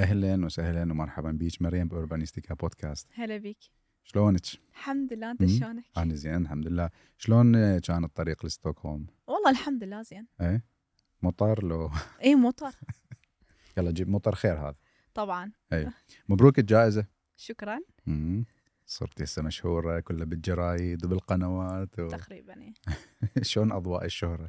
أهلا وسهلا ومرحبا بيك مريم بأوربانيستيكا بودكاست. هلا بيك. شلونك؟ الحمد لله، انت شلونك؟ أنا زين الحمد لله. شلون كان الطريق لستوكهولم؟ والله الحمد لله زين. ايه مطر لو اي مطر. يلا جيب مطر خير هذا. طبعا. ايه مبروك الجائزة. شكرا. صرتي هسه مشهورة كلها بالجرايد وبالقنوات تقريبا ايه. شلون أضواء الشهرة؟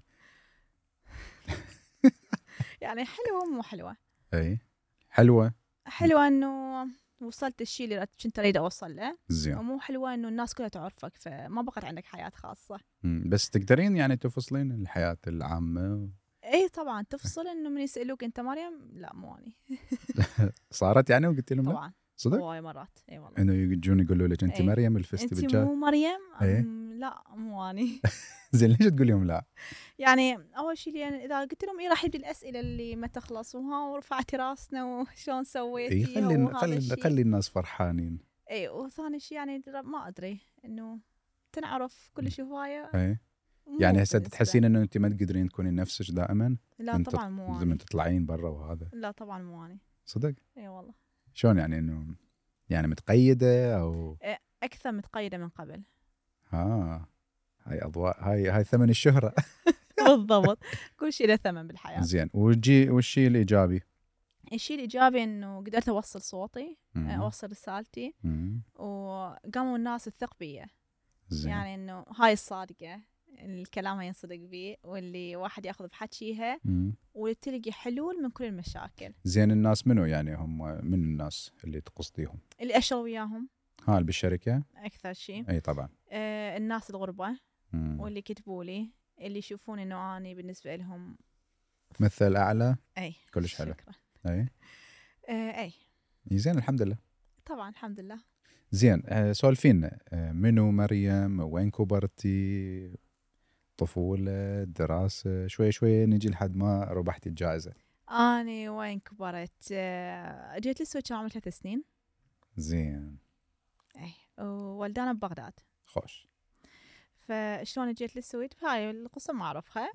يعني حلوة مو حلوة؟ ايه حلوة انه وصلت الشيء اللي كنت اريد اوصل له. زين. ومو حلوة انه الناس كلها تعرفك فما بقت عندك حياة خاصة. بس تقدرين يعني تفصلين الحياة العامة. اي طبعا تفصل، انه من يسألوك انت مريم، لا مو اني. صارت يعني وقلت لهم لا؟ طبعا صدق؟ واي مرات. اي والله انه يجون يقولوا لك انت إيه. مريم الفستي انت بالجائزة. مو مريم؟ إيه. لا مو اني. زين ليش تقول لهم لا؟ يعني اول شيء يعني اذا قلت لهم ايه راح يجي الاسئله اللي ما تخلص، ورفعتي راسنا وشلون سويتي خلي الناس فرحانين. اي، وثاني شيء يعني ما ادري انه تنعرف كل شيء هوايه. اي يعني هسه تحسين انه انت ما تقدرين تكونين نفسك دائما؟ لا طبعا مو لازم تطلعين برا وهذا. لا طبعا مو اني. صدق؟ اي والله. شلون يعني انه يعني متقيده او اكثر متقيده من قبل. هاي اضواء، هاي ثمن الشهره. بالضبط. كل شيء له ثمن بالحياه. زين. والشيء الايجابي؟ الشيء الايجابي انه قدرت اوصل صوتي، اوصل رسالتي، وقاموا الناس تثق بي. زين. يعني انه هاي الصادقه، الكلام ينصدق بيه، واللي واحد ياخذ بحكيها وتلقي حلول من كل المشاكل. زين. الناس منو يعني هم من الناس اللي تقصديهم؟ اللي اشتغل وياهم. اللي بالشركه اكثر شيء. اي طبعا. الناس الغربه واللي كتبوا لي، اللي يشوفون انه اني بالنسبه لهم مثل اعلى. اي كلش حلو. شكرا. اي اي زين الحمد لله. طبعا الحمد لله. زين. سولفينا منو مريم، وين كبرتي، طفولة، دراسة، شوي نجي لحد ما ربحتي الجائزة. أنا وين كبرت؟ جيت للسويد كان عمري 3 سنين. زين. وولدانا ببغداد. خوش. فشلون جيت للسويد؟ هاي القصة ما أعرفها.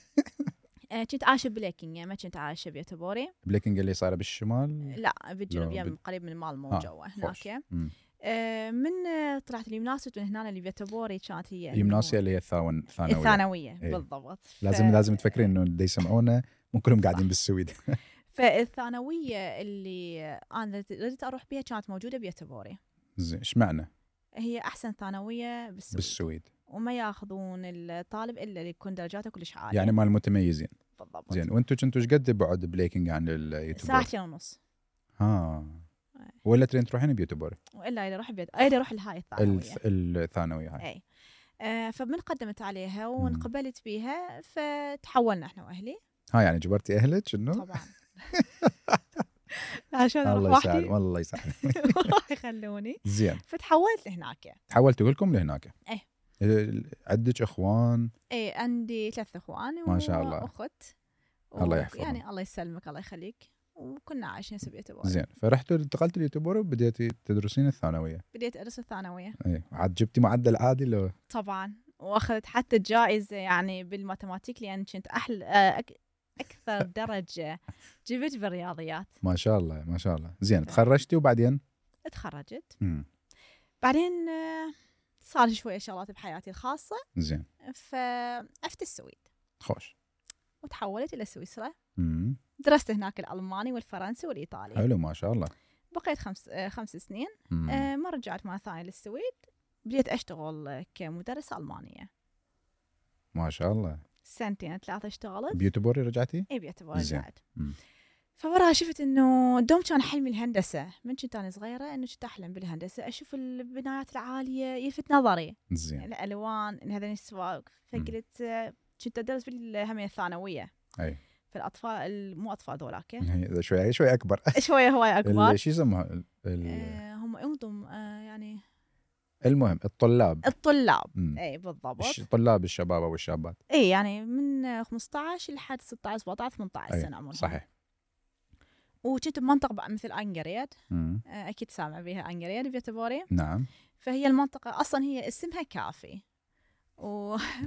كنت عايشة ببليكنج، ما كنت عايشة بيوتبوري. بليكنج اللي صايرة بالشمال؟ لا بالجنوب، يعني قريب من مالمو جوا هناك. من طلعت اليمناسية من هنا لبيوتبوري كانت هي اليمناسية اللي هي الثانوية. إيه. بالضبط. لازم تفكرين انه اللي يسمعونا مو كلهم قاعدين بالسويد. فالثانوية اللي انا ردت اروح بها كانت موجودة بيوتبوري. زين. ايش معنى؟ هي احسن ثانوية بالسويد. وما ياخذون الطالب الا اللي يكون درجاته كلش عالية، يعني مال المتميزين. بالضبط. زين. وانتم كنتوا ايش قد بعد بليكنج عن اليوتيوبر؟ 2 ساعة ونص. ولا ترين تروحين بيوتيوبر؟ والا اذا اروح لهاي الثانويه هاي. فمن قدمت عليها وانقبلت بيها، فتحولنا احنا واهلي. يعني جبرتي اهلك انه؟ طبعا. عشان الله يسعدك. والله يسعدك. راح يخلوني. زين. فتحولت لهناك. تحولتوا كلكم لهناك؟ ايه. عندك اخوان؟ ايه عندي 3 اخوان ما شاء الله. واخت. الله يحفظهم. يعني الله يسلمك، الله يخليك. وكنا عايشين في بيوتبوري. زين. فرحتوا انتقلتوا ليوتبوري وبديتي تدرسين الثانويه؟ بديت ادرس الثانويه. اي. عاد جبتي معدل عادي لو؟ طبعا. واخذت حتى الجائزه يعني بالماتيماتيك، لان كنت احلى اكثر درجه جبت بالرياضيات. ما شاء الله ما شاء الله. زين. تخرجتي وبعدين؟ تخرجت. بعدين صار شويه شغلات بحياتي الخاصه. زين. فعفت السويد. خوش. وتحولت الى سويسرا. درست هناك الالماني والفرنسي والايطالي. حلو ما شاء الله. بقيت 5 سنين. ما رجعت مرة ثانية للسويد. بديت أشتغل كمدرسة ألمانية. ما شاء الله. 2 3 اشتغلت. بيوتبوري رجعتي؟ اي بيوتبوري رجعت. فوراها شفت انه دوم كان حلمي الهندسة من كنت أنا صغيرة، انه كنت أحلم بالهندسة، أشوف البنايات العالية يلفت نظري. زين. الألوان هذين السواق. فقلت كنت أدرس بالهمية الثانوية. أي. فالأطفال مو أطفال ذولاك. شوي أكبر. شوية هواي أكبر. شو يسموها؟ هم عندهم يعني المهم الطلاب. اي بالضبط. طلاب الشباب او الشابات. اي يعني من 15 لحد 16 17 18 سنه عمرهم. صحيح. وكنت بمنطقه مثل انجريد. اكيد سامع بها انجريد بيوتبوري. نعم. فهي المنطقه اصلا هي اسمها كافي.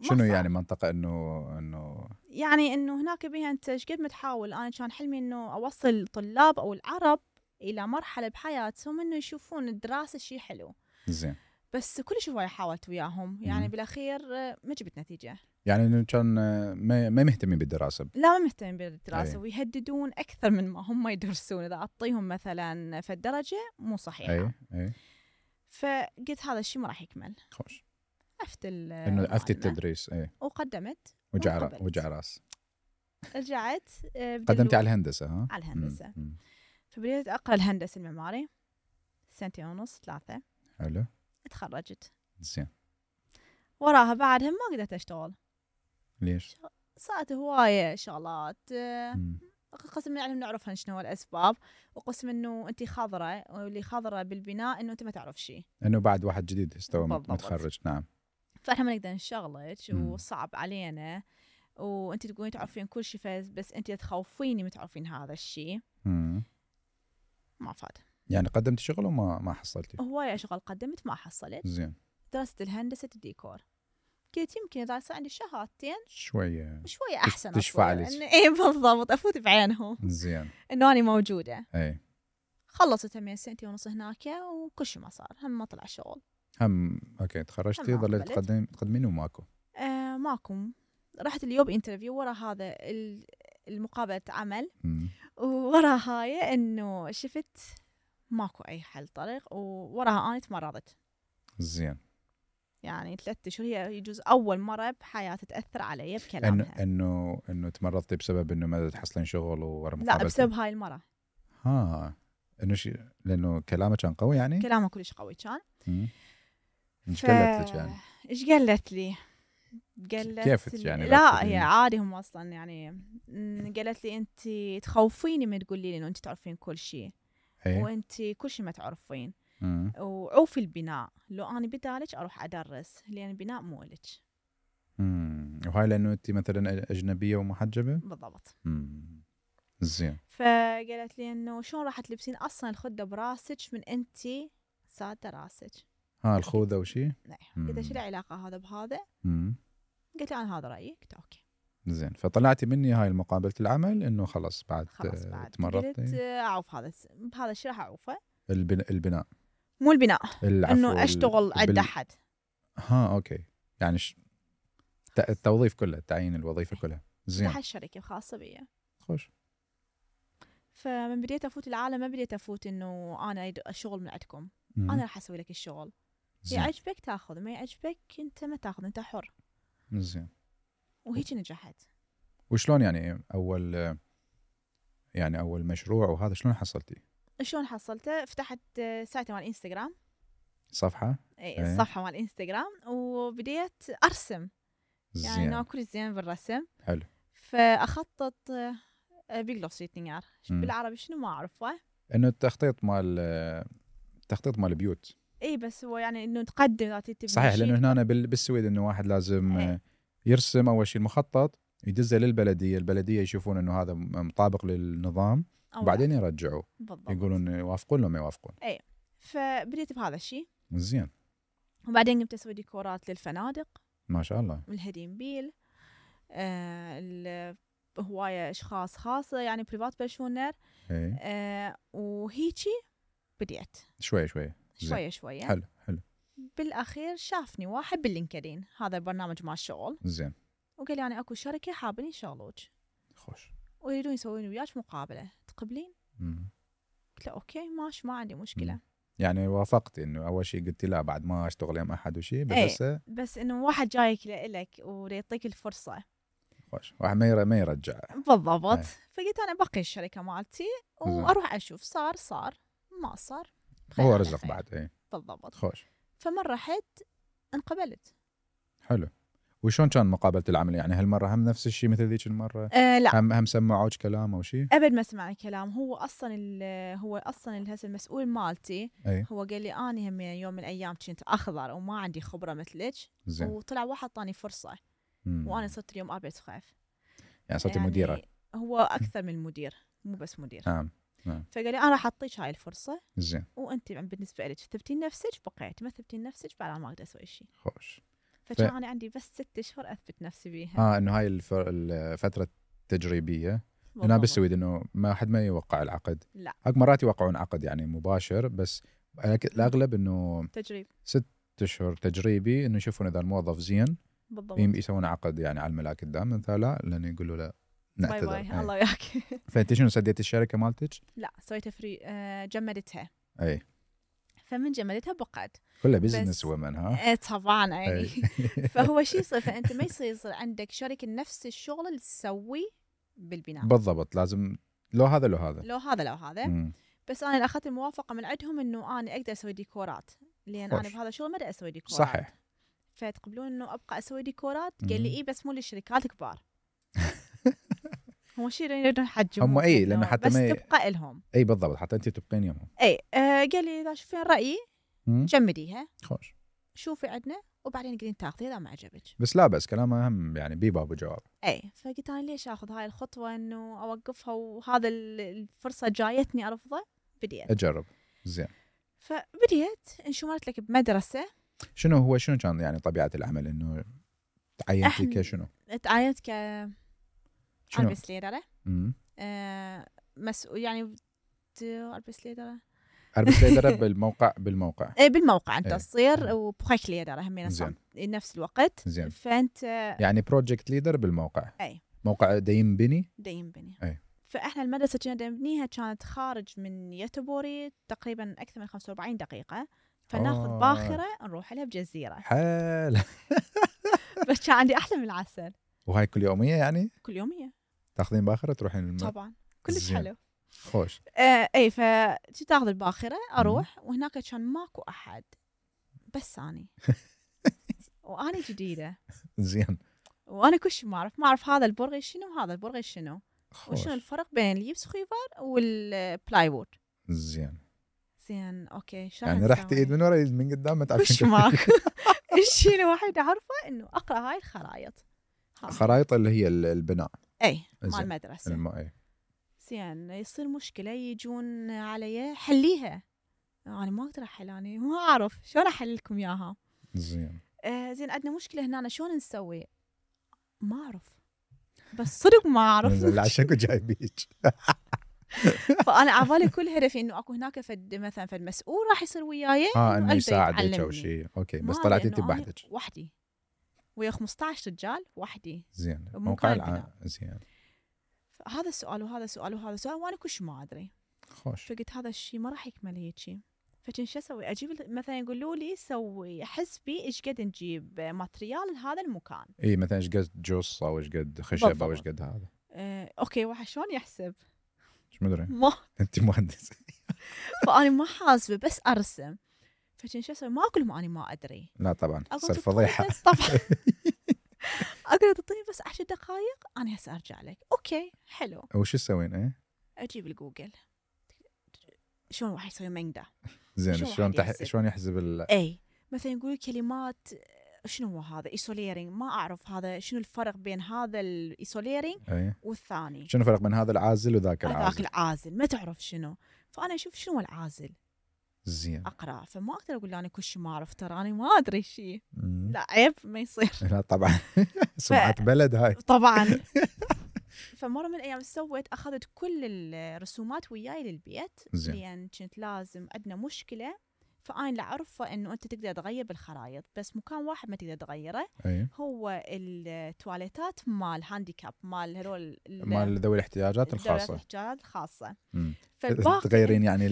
شنو صار. يعني منطقة انه يعني انه هناك بيها انت ايش قد ما تحاول. انا كان حلمي انه اوصل الطلاب او العرب الى مرحله بحياتهم انه يشوفون الدراسه شيء حلو. زين. بس كل شويه حاولت وياهم يعني بالاخير ما جبت نتيجه. يعني انه كان ما مهتمين بالدراسة. لا ما مهتمين بالدراسه أي. ويهددون اكثر من ما هم يدرسون. اذا اعطيهم مثلا في الدرجه مو صحيحه. اي فقلت هذا الشيء ما راح يكمل. خوش عفت انه عفتي التدريس. اي وقدمت وجع راس. رجعت قدمتي على الهندسة. ها على الهندسه. فبديت اقرا الهندسه المعماري 2.5 3. حلو. تخرجت. زين. وراها بعدها ما قدرت اشتغل. ليش؟ صارت هوايه شغلات. قسم يعني نعرفها شنو الاسباب، وقسم انه انت خضره واللي خضره بالبناء انه انت ما تعرف شيء، انه بعد واحد جديد استوى بالضبط. متخرج. نعم. فاحنا ما نقدر نشغلك وصعب علينا، وانت تقولين تعرفين كل شيء بس انت تخوفيني ما تعرفين هذا الشيء. ما فاد. يعني قدمت شغل وما حصلتي؟ هواية شغل قدمت ما حصلت. زين. درست الهندسة الديكور. قلت يمكن إذا يصير عندي شهادتين شوية أحسن تشفع لي. إيه بالضبط أفوت بعينهم. زين. إنه أنا موجودة. أي. خلصت 2.5 سنين هناك وكل شيء ما صار. هم ما طلع شغل. أوكي تخرجتي ظليت تقدمين وماكو. ماكو. رحت اليوم انترفيو ورا هذا المقابلة عمل. وورا هاي إنه شفت ماكو أي حل طريق، ووراها أنا تمرضت. زين. يعني 3 أشهر هي يجوز أول مرة بحياتي تأثر علي بكلامها. إنه تمرضتي بسبب إنه ما تحصلين شغل ورا مقابلة. لا بسبب هاي المرة. إنه لأنه كلامه كان قوي يعني. كلامه كلش قوي كان. إيش قالت لك يعني؟ إيش قالت لي؟ كيف يعني؟ لا هي عادي هم أصلا يعني قالت لي أنت تخوفيني من تقولي لي إنه أنت تعرفين كل شيء. وأنت كل شيء ما تعرفين. وعوفي البناء. لو أنا بدالك أروح أدرس لأن البناء مو لك. وهاي لأنه أنت مثلا أجنبية ومحجبة. بالضبط. زين. فقالت لي إنه شلون راح تلبسين أصلا الخدة براسك من أنت سادة راسك. الخوذة وشي. نعم. قلت شو العلاقة هذا بهذا؟ قلت لي أنا هذا رأيي. قلت أوكي. زين. فطلعتي مني هاي مقابلة العمل إنه خلص بعد تمرضتي. قلت أعوف بهذا الشيء راح أعوفه. البناء مو البناء. إنه أشتغل عند أحد. أوكي. يعني التوظيف كله، تعيين الوظيفة كلها. زين. أحد شركة خاصة بي. خوش. فمن بديت أفوت العالم ما بديت أفوت إنه أنا أريد الشغل من عندكم. أنا راح أسوي لك الشغل. يعجبك تاخذ، ما يعجبك أنت ما تاخذ، أنت حر. زين. وهيك نجحت. وشلون يعني أول مشروع وهذا شلون حصلتي؟ شلون حصلته؟ فتحت سايت مال انستغرام. صفحة. الصفحة مال انستغرام وبديت أرسم. زين. يعني أنا كل زين بالرسم. حلو. فأخطط بيجلوسيتنيار بالعربي شنو ما أعرفه. إنه التخطيط مال البيوت. اي بس هو يعني انه تقدم صحيح. لانه هنا بالسويد انه واحد لازم يرسم اول شيء المخطط، يدزه للبلديه، البلديه يشوفون انه هذا مطابق للنظام وبعدين يرجعوه. بالضبط. يقولون يوافقون ولا ما يوافقون. اي. فبديت بهذا الشيء. زين. وبعدين قمت اسوي ديكورات للفنادق. ما شاء الله. الهديم بيل. هوايه اشخاص خاصه يعني بريفات بيرسونر. وهيجي بديت شويه حلو. بالاخير شافني واحد باللينكدين، هذا البرنامج مال الشغل. زين. وقال لي انا اكو شركه حابين يشغلوك. خوش. ويريدون يسوون وياك مقابله، تقبلين؟ قلت له اوكي ماشي ما عندي مشكله. يعني وافقتي انه اول شيء قلتي لا بعد ما اشتغل يم احد وشيء بس انه واحد جايك لك ويعطيك الفرصه. خوش. واحد ما يرجع. بالضبط. فقلت انا بقي الشركه مالتي واروح اشوف صار ما صار هو رزق بعد. بالضبط. خوش. فمره رحت انقبلت. حلو. وشون كان مقابله العمل؟ يعني هالمره هم نفس الشيء مثل ذيك المره؟ لا. هم سمعوك كلام او شيء؟ ابد ما سمعني كلام. هو اصلا هسه المسؤول مالتي. هو قال لي انا هم يوم من الايام كنت اخضر وما عندي خبره مثلك. وطلع واحد طاني فرصه. وانا صرت اليوم اربع سخاف. يعني صرت مديره. هو اكثر من مدير، مو بس مدير. نعم. فقال لي انا راح اعطيك هاي الفرصه. زين. وانت بالنسبه لك ثبتين نفسك بقيت، ما ثبتين نفسك بعد ما اقدر اسوي شيء. خوش. فكان أنا عندي بس 6 أشهر أثبت نفسي بيها. إنه هاي الفترة التجريبية. هنا بالسويد إنه ما حد ما يوقع العقد. لا. هاك مرات يوقعون عقد يعني مباشر، بس الأغلب إنه تجريب 6 أشهر تجريبي، إنه يشوفون إذا الموظف زين بالضبط يسوون عقد يعني على الملاك قدام. مثلا لا، لأن يقولوا لا نعتذر. باي باي الله وياك. فأنت شنو سديت الشركة مالتك؟ لا سويتها فري، جمدتها. أي. فمن جمدتها بقعت كلها بزنس ومن ها. طبعا يعني. فهو شيء يصير، فأنت ما يصير عندك شركة نفس الشغل اللي تسوي بالبناء. بالضبط، لازم لو هذا لو هذا لو هذا. بس أنا أخذت الموافقة من عندهم إنه أنا أقدر أسوي ديكورات، لأن أنا بهذا الشغل ما أقدر أسوي ديكورات. صحيح. فتقبلون إنه أبقى أسوي ديكورات؟ قال لي إيه، بس مو للشركات الكبار. هو شيء يريدون يحجمون هم أي، لأنه حتى بس تبقى لهم. أي بالضبط، حتى أنت تبقين يومهم. أي قال لي إذا شوفين رأيي جمديها، خوش شوفي عندنا وبعدين قلين تاخذي إذا ما عجبك. بس لا، بس كلامه أهم يعني بيباب وجواب. أي فقلت أنا ليش أخذ هاي الخطوة إنه أوقفها، وهذا الفرصة جايتني أرفضها. بديت أجرب. زين. فبديت انشمرت لك بمدرسة. شنو كان يعني طبيعة العمل؟ إنه تعينتي كشنو؟ تعينت ألبس ليدرة. مسؤول يعني ألبس ليدرة بالموقع. إيه بالموقع أنت تصير وبخيك ليدرة همين نفس الوقت. زين. فأنت يعني بروجكت ليدر بالموقع. أي موقع دايم بني. أي. فإحنا المدرسة كنا نبنيها كانت خارج من يتبوري تقريبا أكثر من 45 دقيقة، فناخذ باخرة نروح لها بجزيرة. حال. بس كان عندي أحلى من العسل. وهاي كل يومية يعني؟ كل يومية. تاخذين باخرة تروحين طبعا كلش حلو. خوش. اي فتاخذ الباخرة اروح وهناك كان ماكو احد بس اني واني جديدة. زين. وانا كل شيء ما اعرف هذا البرغي شنو وهذا البرغي شنو وشنو الفرق بين اليبس خيفر والبلاي وود. زين اوكي يعني رحت ايد من ورا ايد من قدام ما تعرفين كل ماكو. الشيء الوحيد اعرفه انه اقرا هاي الخرائط. خرائط اللي هي البناء. اي مال المدرسة. اي. زين يصير مشكلة يجون علي حليها، أنا ما أقدر أحل، أنا ما أعرف شلون أحل لكم إياها. زين. زين عندنا مشكلة هنا شلون نسوي؟ ما أعرف، بس صدق ما أعرف. عشان كنت جايبيك. فأنا عبالي كل هدفي إنه أكو هناك مثلا فد مسؤول راح يصير وياي إنه يساعدك أو شيء. أوكي بس طلعتي أنت بوحدك. وحدي ويا 15 رجال وحدي. زين. موقع زين. هذا السؤال وهذا سؤال وهذا سؤال وانا كلش ما ادري. خوش. فقلت هذا الشيء ما راح يكمل هيك. فكنت شو اسوي؟ اجيب مثلا يقولوا لي سوي حسبي ايش قد نجيب ماتريال لهذا المكان. اي مثلا ايش قد جص او ايش قد خشب او ايش قد هذا. اوكي واحد شلون يحسب؟ مش مدري. ما انت مهندس. فانا ما حاسبه بس ارسم. فكنت شو اسوي؟ ما اقول لهم انا ما ادري. لا طبعا صار فضيحه. طبعا. أقدر تعطيني بس 10 دقائق أنا هسه أرجع لك. أوكي حلو. وش تسوين إيه؟ أجيب الجوجل شلون واحد يسوي منقدة. زين شلون يحسب أي مثلا يقول كلمات شنو هو هذا إيسوليرينج، ما أعرف هذا شنو الفرق بين هذا الإيسوليرينج والثاني. شنو الفرق بين هذا العازل وذاك العازل؟ ذاك العازل ما تعرف شنو. فأنا أشوف شنو العازل. زين. أقرأ فما أقدر أقول أنا كل شيء ما أعرف، ترى أنا ما أدري شيء. لا عيب ما يصير. لا طبعا. سمعة بلد هاي. طبعا. فمرة من الأيام سويت أخذت كل الرسومات وياي للبيت لأن كنت لازم عندنا مشكلة فأنا لا أعرفه إنه أنت تقدر تغير بالخرايط بس مكان واحد ما تقدر تغيره. هو التواليتات مال هانديكاب مال هذول مال ذوي الاحتياجات الخاصة. تغيرين يعني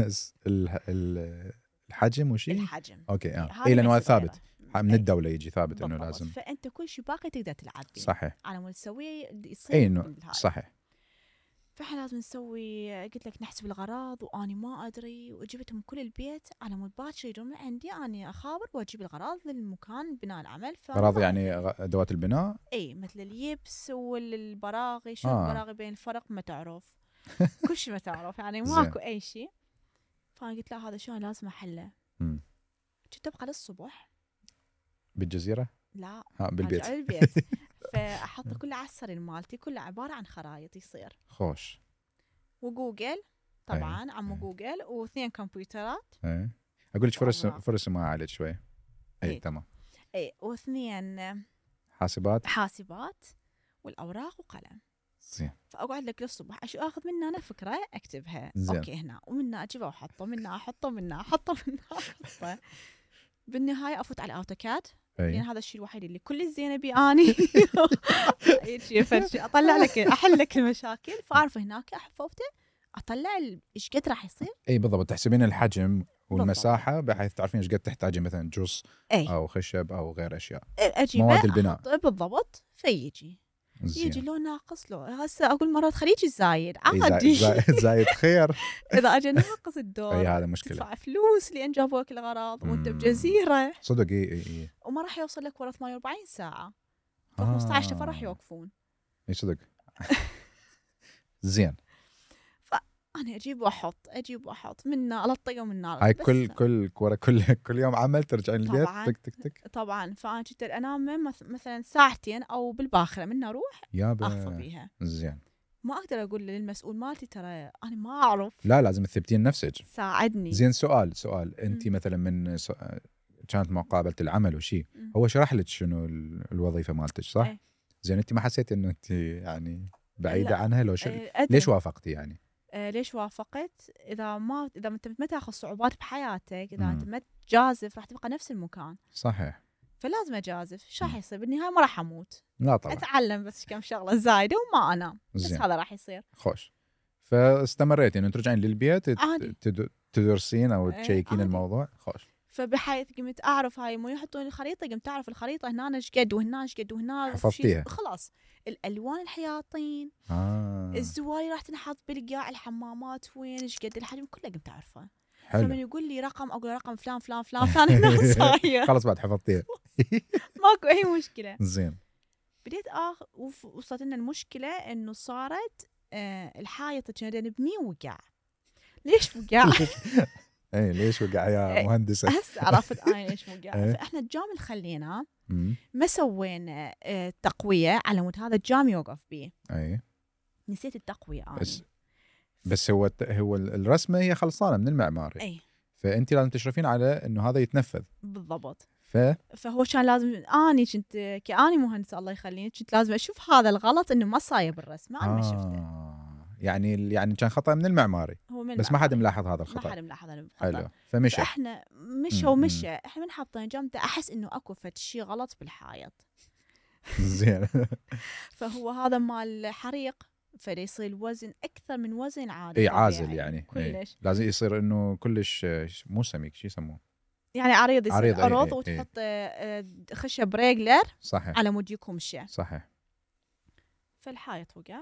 الحجم وشي؟ الحجم. اوكي لأنه ثابت من الدولة يجي ثابت انه لازم. فانت كل شيء باقي تقدر تلعب فيه. صحيح. على مود تسويه يصير انه صحيح. فاحنا لازم نسوي قلت لك نحسب الغراض واني ما ادري وجبتهم كل البيت على مود باكر يدوم عندي اني اخابر واجيب الغراض للمكان بناء العمل. غراض يعني ادوات البناء. اي مثل اليبس والبراغي. شو البراغي بين الفرق ما تعرف. كل شيء ما تعرف يعني ماكو اي شيء. فانا قلت لا هذا شو لازم احله. كنت ابقى للصبح بالجزيرة؟ لا بالبيت. البيت. فأحط كله على السرير مالتي كله عبارة عن خرائط يصير. خوش. وجوجل طبعا عمو جوجل و2 كمبيوترات. أقول لك فرص ما عليك شوي. تمام. اي واثنين حاسبات والاوراق وقلم. زين. فاقعد لك للصبح اخذ منه انا فكره اكتبها. زين. اوكي هنا ومنها اجيبها واحطه منها احطه بالنهايه افوت على الاوتوكاد لان هذا الشيء الوحيد اللي كل الزينه بي اني اطلع لك احل لك المشاكل. فاعرف هناك حفظته اطلع ايش قد راح يصير. اي بالضبط، تحسبين الحجم والمساحه بحيث تعرفين ايش قد تحتاجين مثلا جص او خشب او غير اشياء مواد البناء. بالضبط. فيجي يجي لو ناقص له هسه اقول مرات خليجي زايد عادي. زايد خير. اذا اجى ناقص الدور اي هذا مشكله، تدفع فلوس لان جابوا لك الغراض وانت بجزيره صدق. اي وما راح يوصل لك ورا 48 ساعه. 15 دفعه راح يوقفون. اي صدق. زين. انا اجيب واحط منا الطقه ومنا هاي كل يوم عمل ترجعين البيت تك تك تك. طبعا. فانا كنت انام مثلا ساعتين او بالباخره منا اروح اخفى بيها. زين. ما اقدر اقول للمسؤول مالتي ترى انا ما اعرف. لا لازم تثبتين نفسك. ساعدني. زين. سؤال انت مثلا من كانت مقابله العمل وشي هو شرح لك شنو الوظيفه مالتك صح؟ زين. انت ما حسيت انه انت يعني بعيده عنها لو ليش وافقتي يعني؟ ليش وافقت؟ اذا انت ما تاخذ صعوبات بحياتك، اذا انت ما تجازف راح تبقى نفس المكان. صحيح. فلازم اجازف. شو راح يصير بالنهايه؟ ما راح اموت. لا طبعا. اتعلم بس كم شغله زايده وما انام. بس هذا راح يصير. خوش. فاستمريتي انه ترجعين للبيت تدرسين او تشيكين الموضوع. خوش. فبحيث قمت اعرف هاي مو يحطون الخريطه، قمت اعرف الخريطه هنا ايش قد وهنا ايش قد وهنا حفظتيها خلاص. الالوان الحياطين الزوايا راح تنحط بالقاع، الحمامات وين ايش قد الحجم كله قمت اعرفه. فمن يقول لي رقم اقول رقم فلان فلان فلان فلان هنا صاير. خلاص بعد حفظتيها. ماكو اي مشكله. زين. بديت وصلت لنا المشكله انه صارت الحائط كنا نبنيه وقع. ليش وقع؟ اي ليش وقع يا مهندسه؟ هسه عرفت انا ليش وقع. فاحنا الجام اللي خليناه ما سوينا تقويه على مود هذا الجام يوقف بيه. اي نسيت التقويه انا. بس هو الرسمه هي خلصانه من المعماري. اي. فانت لازم تشرفين على انه هذا يتنفذ. بالضبط. فهو كان لازم اني كنت كاني مهندسه الله يخليني كنت لازم اشوف هذا الغلط انه ما صاير بالرسمه. انا ما شفته. يعني كان خطأ من المعماري. بس ما حد ملاحظ هذا الخطأ. ما حد ملاحظ هذا الخطأ. حلو. فمشى. احنا احنا من حاطين جامته احس انه اكو فد شيء غلط بالحائط. زين. فهو هذا مال حريق فده يصير الوزن اكثر من وزن عادي. اي عازل يعني كلش. لازم يصير انه كلش مو سميك شو يسموه يعني عريض يصير عروض وتحط خشب ريجلر صحيح على مود يكمشه. صحيح. فالحائط وقع.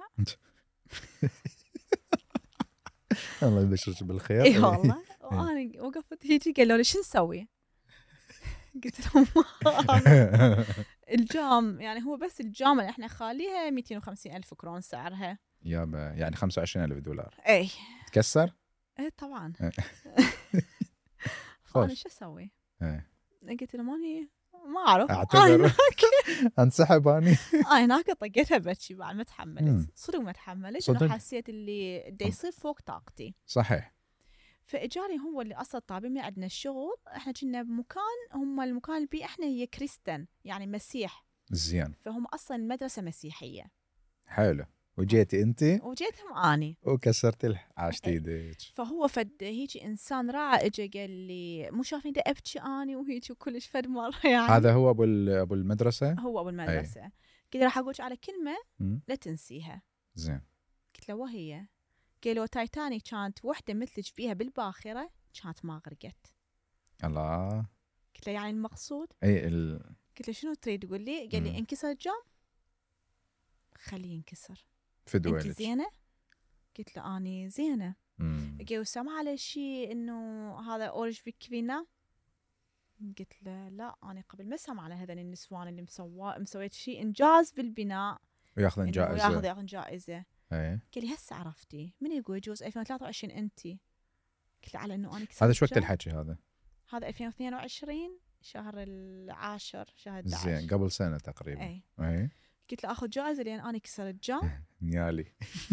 الله يبشرك بالخير. اي والله. وانا وقفت هيجي قالوا لي شو نسوي؟ قلت لهم الجام يعني هو بس الجام اللي احنا خاليها 250,000 كرون سعرها. يابا يعني $25,000. اي. تكسر؟ ايه طبعا. انا شو اسوي؟ قلت لهم اني ما اعرف اعتذر. انسحب اني. هناك طقيتها بتشي بعد ما تحملت. صدق ما تحملت انه حسيت اللي دا يصير فوق طاقتي. صحيح. فاجاني هو اللي اصلا طابين عندنا الشغل. احنا كنا بمكان هم المكان اللي بيه احنا هي كريستن يعني مسيح. زين. فهم اصلا المدرسه مسيحيه. حلو. وجيتي انت؟ وجيتهم اني. وكسرت عاشتي ايديك. فهو فد هيجي انسان راعي اجى قال لي مو شايفين دا ابكي اني وهيك وكلش فد مره يعني. هذا هو ابو المدرسه؟ هو ابو المدرسه. قلت راح اقولك على كلمه لا تنسيها. زين. قلت له وهي؟ قالوا تايتانيك كانت وحده مثلك بيها بالباخره كانت ما غرقت. الله. قلت له يعني المقصود؟ اي قلت له شنو تريد تقول لي؟ قال لي انكسر الجام خليه ينكسر. فدويلك. انت زينه؟ قلت له اني زينه. قالوا سمع على شيء انه هذا اورج فيكفينا؟ قلت له لا انا قبل ما اسمع على هذول النسوان اللي مسويت شيء انجاز بالبناء وياخذن جائزه. ياخذن جائزه. ايه. قال لي هسه عرفتي من يقول يجوز 2023 انت؟ قلت له على انه انا كسرت. هذا شو وقت الحكي هذا؟ هذا 2022 شهر 10 شهر 11. زين قبل سنه تقريبا. اي. قلت له اخذ جائزه لان انا كسرت جام. نيالي.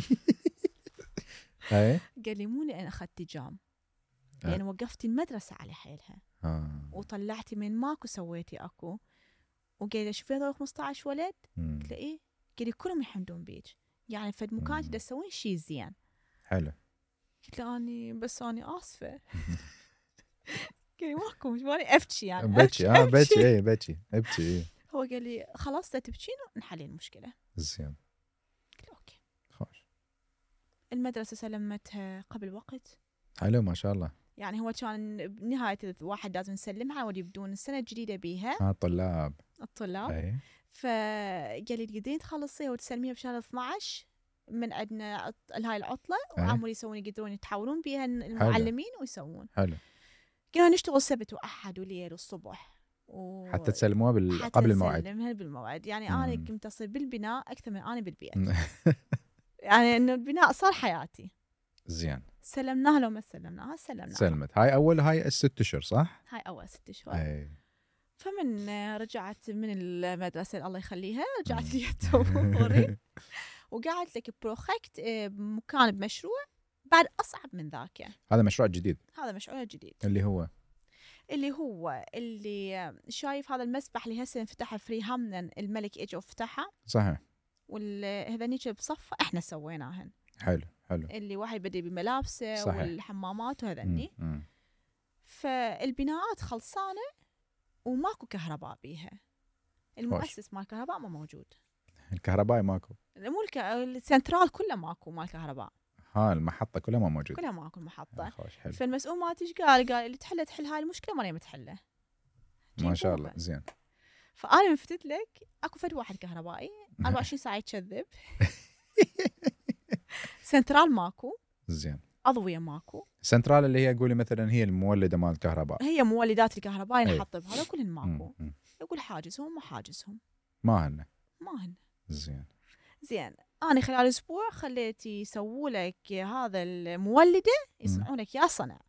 اي. قال لي مو لان اخذتي جام لان وقفتي المدرسه على حيلها. وطلعتي من ماكو سويتي اكو. وقال لي شوفين هذول 15 ولد. قلت له ايه؟ قال لي كلهم يحمدون بيك، يعني فد مكان تقدر تسوين شيء زين. حلو. قلت له اني اسفه. قال لي ماكو ماني ابكي يعني بكي ابكي. هو قال لي خلاص تبكين نحل المشكله. زين. قلت له اوكي. خوش. المدرسه سلمتها قبل وقت. حلو ما شاء الله. يعني هو كان بنهايه واحد لازم نسلمها ويبدون السنه الجديده بيها. الطلاب. أي. فقال لي تقدرين تخلصيها وتسلميها بشهر 12 من عندنا هاي العطله، وعمري يسوون يقدرون يتحاورون بيها المعلمين ويسوون. حلو. قلنا نشتغل سبت واحد وليل والصبح حتى تسلموها قبل الموعد. تسلمها بالموعد. يعني انا كنت اصير بالبناء اكثر من انا بالبيت. يعني انه البناء صار حياتي. زين. سلمناها لو ما سلمناها سلمت. هاي الست اشهر صح؟ هاي اول 6 اشهر. فمن رجعت من المدرسه الله يخليها رجعت لي توري وقعدت لك بروجكت مكان بمشروع بعد اصعب من ذاك. هذا مشروع جديد. هذا مشروع جديد اللي شايف هذا المسبح اللي هسه انفتح فري هامنن، الملك اجى وفتحها. صحيح. والهذنيك بصفه احنا سويناهن. حلو. اللي واحد بدي بملابسه. صحيح. والحمامات وهذني. فالبناءات خلصانه وماكو كهرباء بيها. المؤسس مال الكهرباء ما موجود. الكهرباء ماكو. مو السنترال كله ماكو مال كهرباء. المحطه كلها ما موجود. كلها ماكو المحطه. حلو. فالمسؤول مالتي قال اللي تحل هاي المشكله ما متحله. ما شاء الله. زين. فانا مفتت لك اكو فد واحد كهربائي 24 ساعه يكذب. سنترال ماكو. زين. اضويه ماكو. سنترال اللي هي قولي مثلا هي المولده مال الكهرباء. هي مولدات الكهرباء ينحط بهذا كلهن ماكو. يقول حاجزهم ما حاجزهم. ما هن. زين. انا خلال اسبوع خليت يسووا لك هذا المولده يصنعون لك يا صنع.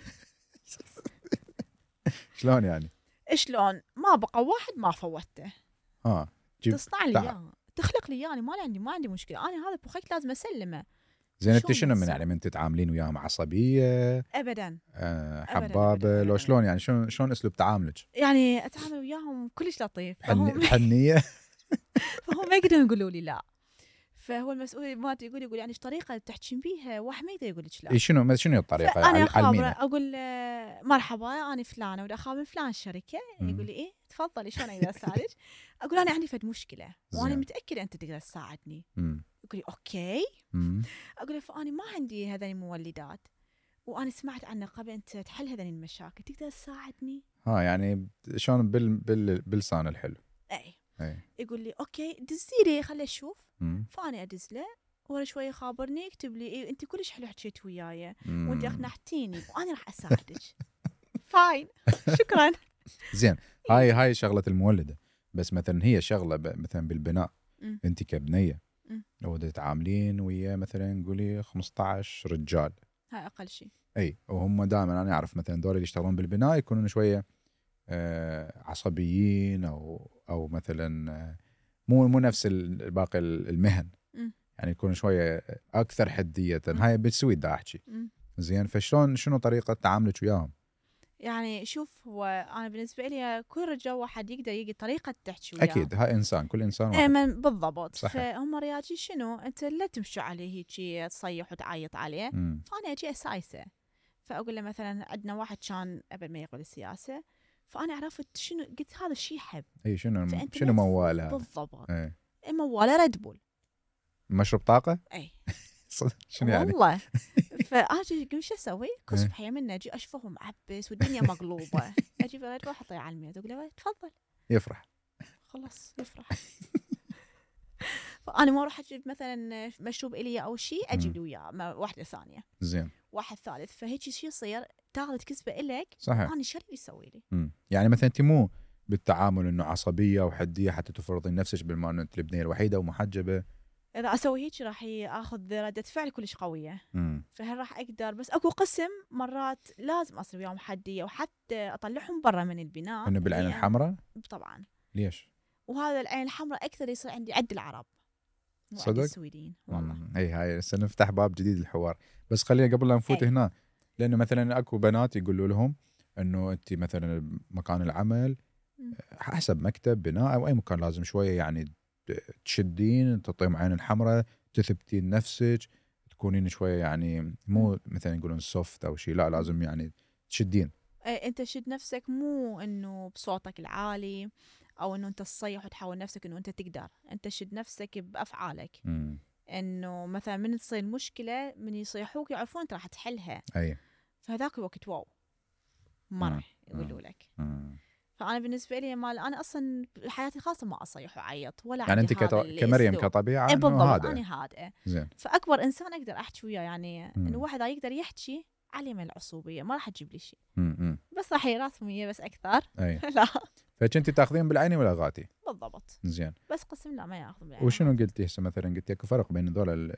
شلون يعني؟ شلون؟ ما بقى واحد ما فوتته. تصنع لي اياه، تخلق لي اياه. ما عندي مشكله. انا هذا بروجكت لازم اسلمه. زين. انت شنو من تتعاملين وياهم؟ عصبيه؟ ابدا. حبابه؟ لو شلون يعني شلون اسلوب تعاملك؟ يعني اتعامل وياهم كلش لطيف. حنيه. فهم ما يقدرون يقولوا لي لا. فهو المسؤول مالتي يقول يعني ايش طريقه تحكين بيها؟ واحد ما يقدر يقول لك لا. شنو الطريقه؟ انا خابره اقول مرحبا انا فلانه ودا خابر فلان الشركه. يقول لي ايه تفضلي شلون اقدر اساعدك؟ اقول انا عندي فد مشكله وانا متاكده انت تقدر تساعدني. يقول لي اوكي. اقول له فاني ما عندي هذين المولدات وانا سمعت عنه قبل، انت تحل هذين المشاكل تقدر تساعدني؟ يعني شلون باللسان الحلو. اي. يقول لي اوكي دزيلي خلي اشوف. فاني ادز له ورا شويه خابرني يكتب لي إيه انت كلش حلو حكيت وياي وانت اقنعتيني وانا راح اساعدك. فاين. شكرا. زين. هاي شغله المولده. بس مثلا هي شغله مثلا بالبناء انت كبنيه لو تتعاملين ويا مثلا قولي 15 رجال، هاي اقل شيء. اي. وهم دائما انا اعرف مثلا دول اللي يشتغلون بالبناء يكونون شويه عصبيين او مثلا مو نفس باقي المهن. يعني يكون شويه اكثر حديه. هاي بالسويد دا احكي. زين. شنو طريقه تعاملك وياهم؟ يعني شوف هو انا بالنسبه لي كل رجال واحد يقدر طريقه تحكي وياه. اكيد. هاي انسان، كل انسان واحد. بالضبط. فهم رياجي شنو انت لا تمشي عليه هيك تصيح وتعيط عليه. فانا اجي اسايسه. فاقول له مثلا عندنا واحد كان قبل ما يقبل السياسه، فانا عرفت شنو قلت هذا الشيء يحب. اي شنو مواله؟ بالضبط. مواله ريد بول مشروب طاقه. اي. شنو يعني؟ والله. فاجي اقول شو اسوي؟ كل صبح يمنا اجي اشوفه معبس والدنيا مقلوبه. اجيب ريد بول احطه على الميز اقول له تفضل. يفرح. خلاص يفرح. فانا ما اروح اجيب مثلا مشروب الي او شيء اجيب له اياه واحده ثانيه. زين. واحد ثالث. فهيك شيء يصير تاخذ كسبه الك. صحيح. انا شو اللي يسوي لي؟ يعني مثلا انت مو بالتعامل انه عصبيه وحديه حتى تفرضين نفسك بما انه انت البنيه الوحيده ومحجبه. اذا اسوي هيك راح اخذ رده فعل كلش قويه. فهل راح اقدر؟ بس اكو قسم مرات لازم اصير وياهم حديه وحتى اطلعهم برا من البناء. انه بالعين الحمراء؟ طبعا. ليش؟ وهذا العين الحمراء اكثر يصير عندي عند العرب مو عند السويديين. والله. هاي سنفتح باب جديد الحوار. بس خلينا قبل لا نفوت هنا، لانه مثلا اكو بنات يقولوا لهم انه انت مثلا مكان العمل حسب مكتب بناء او اي مكان لازم شويه يعني تشدين، تعطين عين الحمراء، تثبتين نفسك، تكونين شويه يعني مو مثلا يقولون سوفت او شيء، لا لازم يعني تشدين. انت شد نفسك، مو انه بصوتك العالي او انه انت تصيح وتحاول نفسك انه انت تقدر. انت شد نفسك بافعالك. انه مثلا من تصير مشكله من يصيحوك يعرفون انت راح تحلها. اي فهذاك الوقت واو ما راح يقولوا لك. فانا بالنسبه لي انا اصلا بحياتي الخاصه ما اصيح وعيط ولا يعني انت كمريم كطبيعه بالضبط هذا انا هادئه. زين. فاكبر انسان اقدر احكي وياه يعني انه واحد يقدر يحكي عليه من العصوبيه ما راح تجيب لي شيء. بس راح رسميه بس اكثر. لا فكنت تاخذين بالعين ولا غاتي؟ بالضبط. زين. بس قسم لا ما ياخذ بالعين. وشنو قلتي هسه مثلا؟ قلتي اكو فرق بين هذول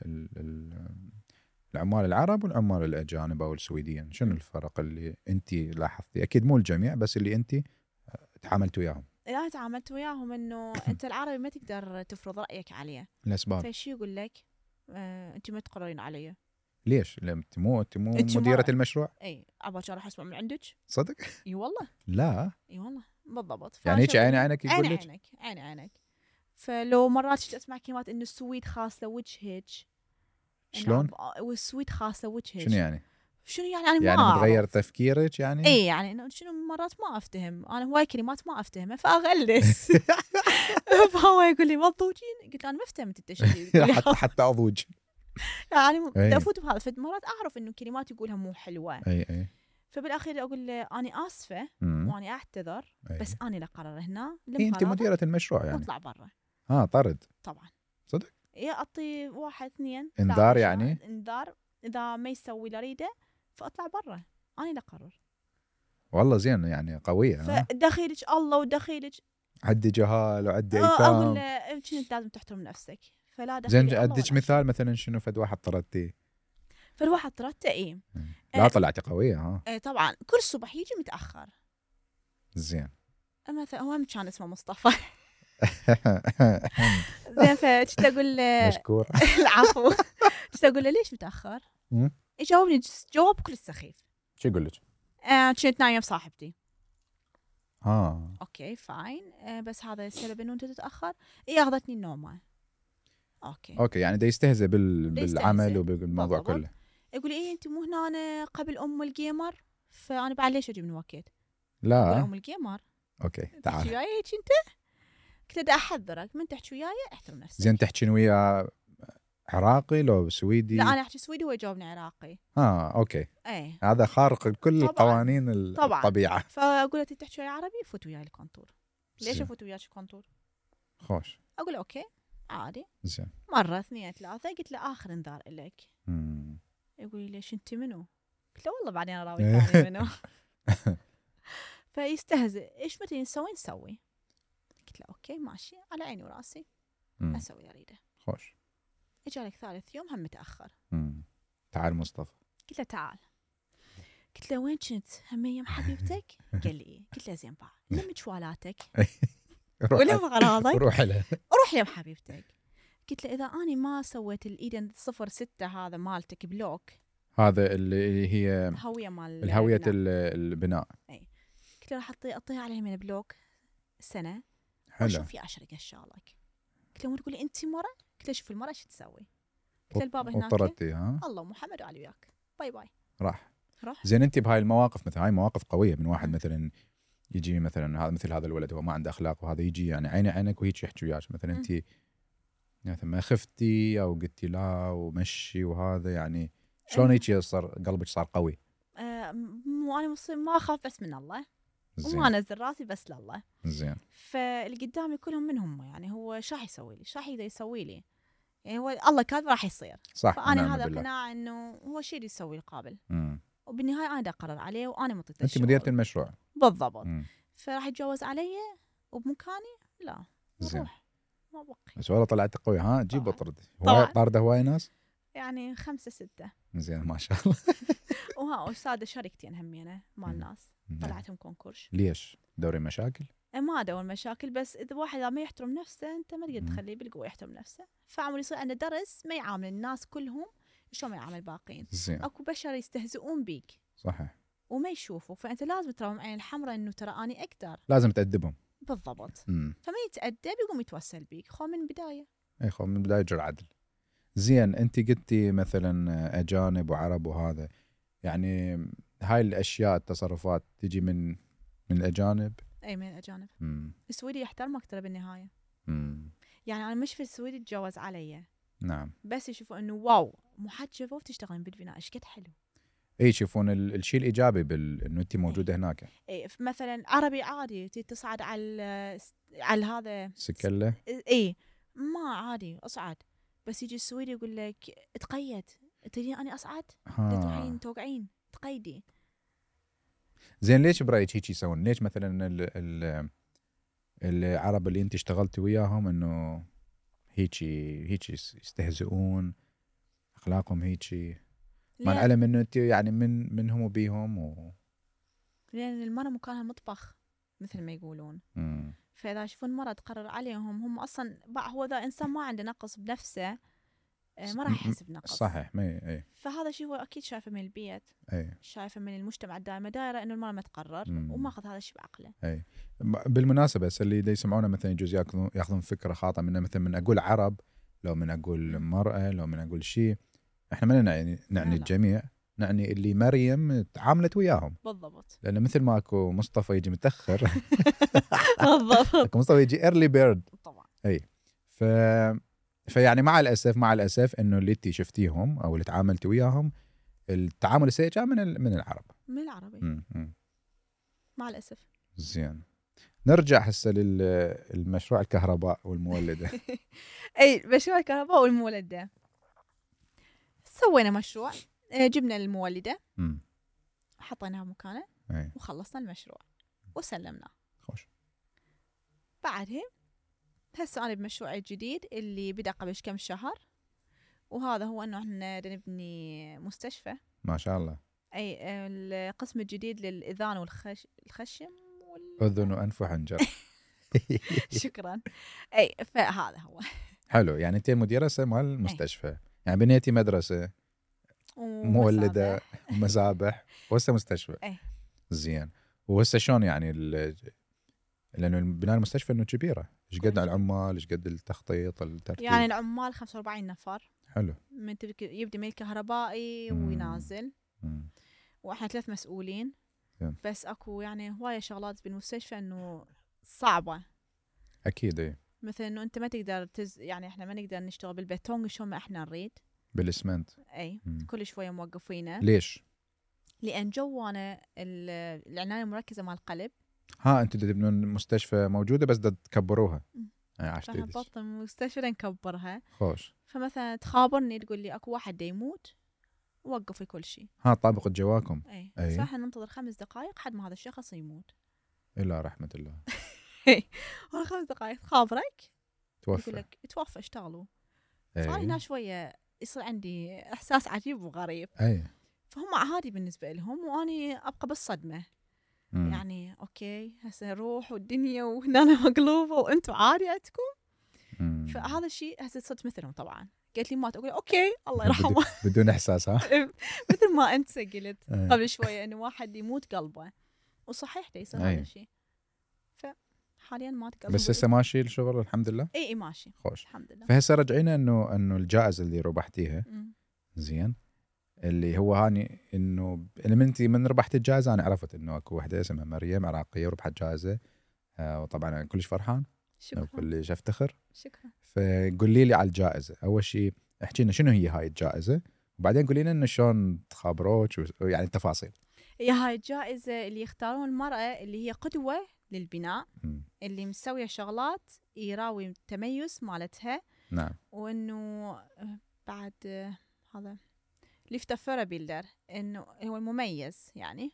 العمال العرب والعمال الاجانب او السويديين، شنو الفرق اللي انت لاحظتي؟ اكيد مو الجميع بس اللي انت تعاملت وياهم. لا تعاملت وياهم انه انت العربي ما تقدر تفرض رايك عليه. الاسباب فشي يقول لك انت ما تقررين علي. ليش؟ انت مو مديره المشروع؟ اي ابغى راح اسمع من عندك. صدق؟ اي والله. لا اي والله بالضبط. يعني هيك عيني عينك يقول لك؟ عيني عينك. فلو مرات تسمع كلمات انه السويد خاصه وجهك. شلون؟ والسويد خاصه وجهك. شنو يعني؟ شنو يعني ما يعني متغير تفكيرك يعني؟ اي يعني انه شنو مرات ما افتهم انا هواي كلمات ما افتهمها فاغلس. فهو يقول لي ما تضوجين؟ قلت له انا ما افتهمت انت شو حتى اضوج يعني افوت بهذا. فمرات اعرف انه كلمات يقولها مو حلوه. اي فبالاخير اقول له انا اسفه واني اعتذر بس انا اللي اقرر هنا. انت مديره المشروع يعني واطلع برا. طرد طبعا. صدق؟ اعطي 1 2 انذار يعني؟ انذار اذا ما يسوي اللي اريده فاطلع برا انا اللي اقرر. والله زين يعني قويه. فدخيلك الله ودخيلك عدي جهال وعدي ايتام. اقول له انت لازم تحترم نفسك. فلا زين اديك مثال مثلا شنو فد واحد طردتيه؟ فد واحد طردته ايه لا طلعتي قويه طبعا كل صبح يجي متاخر. زين. مثلا هو كان اسمه مصطفى. زين فكنت اقول له مشكور. العفو. كنت اقول له ليش متاخر؟ يجاوبني جواب كل سخيف. شو يقول لك؟ كنت نايمه بصاحبتي. اوكي فاين. بس هذا السبب انه انت تتاخر. اخذتني النومه. اوكي يعني دا يستهزئ بالعمل وبالموضوع كله. يقول لي انت مو هنا أنا قبل الجيمر. فانا بعد ليش اجي من وقت؟ لا الجيمر. اوكي تعال. تحكي وياي انت؟ كنت بدي احذرك من تحكي وياي احترم نفسك. زين تحكين ويا عراقي لو سويدي؟ لا انا احكي سويدي ويجاوبني عراقي. اوكي. هذا خارق لكل القوانين الطبيعه. فاقول له تحكي وياي عربي فوت وياي الكونتور. ليش افوت وياك الكونتور؟ خوش. اقول اوكي عادي. زين. مره 2 3 قلت له اخر انذار لك. يقول لي ليش انت منو؟ قلت له والله بعدين اراوي ثاني منو. فيستهزئ ايش متى نسوي. قلت له اوكي ماشي على عيني وراسي. اسوي اللي اريده. خوش. اجالك ثالث يوم هم متاخر. تعال مصطفى. قلت له تعال. قلت له وين كنت؟ هم يوم حبيبتك؟ قال لي قلت له زين لم شوالاتك ولم اغراضك روح لها. روح لم حبيبتك. قلت له اذا اني ما سويت الايدن 06 هذا مالتك بلوك، هذا اللي هي الهويه مال الهويه البناء. اي قلت له راح اعطيها عليها من بلوك سنه. حلو. شوف في 10 قشالك. قلت له تقول لي انت مره؟ قلت له شوف المره شو تسوي؟ قلت له الباب هناك. وطردتي الله محمد وعلي وياك باي باي. راح. زين انت بهاي المواقف مثلا هاي مواقف قويه من واحد مثلا يجي مثلا هذا الولد هو ما عنده اخلاق وهذا يجي يعني عينك وهيك يحكي وياك مثلا انت يعني ما خفتي او قلتي لا ومشي وهذا يعني شلون هيك صار قلبك صار قوي؟ انا ما اخاف بس من الله. وما انزل راسي بس لله. زين. فاللي قدامي كلهم منهم يعني هو شو راح يسوي لي؟ شو راح يقدر يسوي لي؟ يعني هو الله كاتب راح يصير. صح. فانا هذا قناعه انه هو الشيء اللي يسوي القابل. وبالنهايه انا اقرر عليه وانا مطيت انت مديره المشروع بالضبط. فراح يتجاوز علي وبمكاني لا روح ما بقي. بس والله طلعت قوي. جيب اطرد. طارده هواي ناس يعني 5 6. زين ما شاء الله. استاذه شركتين همينه مال ناس طلعتهم كونكورش. ليش؟ دوري مشاكل؟ ما دور مشاكل بس اذا واحد ما يحترم نفسه انت ما تقدر تخليه بالقوه يحترم نفسه. فعمل يصير عنده درس ما يعامل الناس كلهم شلون ما يعامل الباقيين. اكو بشر يستهزئون بيك. صحيح. وما يشوفوا. فانت لازم تراهم عين الحمراء انه ترى اني اقدر. لازم تأدبهم. بالضبط. فمن يتأدب يقوم يتوسل بيك خو من البداية. خو من البداية يجر عدل. زين، انت قلتي مثلا اجانب وعرب وهذا، يعني هاي الاشياء التصرفات تجي من الاجانب؟ اي من الاجانب. السويدي يحترمك ترى بالنهاية. يعني انا مش في السويدي تجوز علي. نعم. بس يشوفوا انه واو محجبة وتشتغلين بالبناء ايش قد حلو. اي يشوفون الشيء الايجابي انه انت موجوده هناك. اي مثلا عربي عادي تصعد على هذا سكله. اي ما عادي اصعد، بس يجي السويدي يقول لك تقيد، تريدين اني اصعد؟ تروحين توقعين تقيدي. زين ليش برايك هيك يسوون؟ ليش مثلا العرب اللي انت اشتغلتي وياهم انه هيك يستهزئون، اخلاقهم هيك، مع العلم انه انت يعني منهم وبيهم لان المرأة مكانها مطبخ مثل ما يقولون. فاذا يشوفون مرأة تقرر عليهم، هم اصلا هو ذا انسان ما عنده نقص بنفسه، ما راح يحس بنقص. صحيح. اي. فهذا شيء هو اكيد شايفه من البيت، شايفه من المجتمع الدائمه دايره انه المرأة ما تقرر، وماخذ هذا الشيء بعقله. اي بالمناسبه اللي دا يسمعونا مثلا يجوز ياخذون فكره خاطئه منه، مثلا من اقول عرب، لو من اقول مرأة، لو من اقول شيء، احنا ما نعني الجميع، نعني اللي مريم تعاملت وياهم. بالضبط. لأن مثل ما اكو مصطفى يجي متأخر بالضبط. اكو مصطفى يجي ايرلي بيرد. طبعا. اي فيعني مع الاسف انه اللي انت شفتيهم او اللي تعاملتي وياهم التعامل السيء جاء من العرب. من العربي. مع الاسف. زين، نرجع هسه للمشروع الكهرباء والمولده. اي مشروع الكهرباء والمولده، سوينا مشروع، جبنا المولده، حطيناها مكانه، وخلصنا المشروع وسلمناه. خوش. بعدها هسه انا بمشروعي الجديد اللي بدا قبل كم شهر، وهذا هو انه احنا نبني مستشفى. ما شاء الله. اي القسم الجديد للاذان والخشم اذن وانف وحنجر. شكرا. اي فهذا هو. حلو، يعني انت مديره مال المستشفى، يعني بنيتي مدرسه مولده ومذابح وهسه مستشفى. زين، وهسه شلون يعني لانه بناء المستشفى انه كبيره، ايش قد العمال، ايش قد التخطيط الترتيب؟ يعني العمال 45 نفر. حلو. يبدي من الكهربائي وينازل، واحنا 3 مسؤولين. بس اكو يعني هوايه شغلات بالمستشفى انه صعبه. اكيد. اي مثلا انه انت ما تقدر يعني احنا ما نقدر نشتغل بالبيتونج شلون ما احنا نريد، بالاسمنت. اي كل شويه موقفينه. ليش؟ لان جوانا العنايه المركزه مال القلب. انتوا تبنون مستشفى موجوده بس تكبروها. فهبط المستشفى نكبرها. خوش. فمثلا تخابرني تقول لي اكو واحد يموت، وقفي كل شيء. طابقة جواكم. اي صح، ننتظر 5 دقائق حد ما هذا الشخص يموت. إلا رحمة الله. ورا 5 دقائق تخابرك توفى، يقول لك توفى اشتغلوا. فأنا هنا شوية يصير عندي إحساس عجيب وغريب. فهم عادي بالنسبة لهم، وأني أبقى بالصدمة. يعني أوكي هسه روح والدنيا وهنا مقلوبة وأنتوا عادي عندكم. فهذا الشيء هسه صرت مثلهم طبعا. قالت لي ما تقول اوكي الله يرحمه. بدون احساس. مثل ما انت قلت قبل شويه انه واحد يموت قلبه، وصحيح ليس هذا الشيء. فحاليا ما تقلب. بس هسه ماشي الشغل الحمد لله. اي ماشي خوش الحمد لله. فهسه رجعنا انه الجائزه اللي ربحتيها. زين، اللي هو هاني انه من ربحت الجائزه انا عرفت انه اكو وحده اسمها مريم عراقيه وربحت جائزه، وطبعا انا كلش فرحان. شكرا. كلش افتخر. شكرا. فقولي لي على الجائزه، اول شيء احكي لنا شنو هي هاي الجائزه، وبعدين قولي لنا انه شلون تخابروك يعني التفاصيل. هي هاي الجائزه اللي يختارون المراه اللي هي قدوه للبناء، اللي مسويه شغلات يراوي التميز مالتها. نعم. وانه بعد هذا ليفتفر بيلدر انه هو المميز يعني.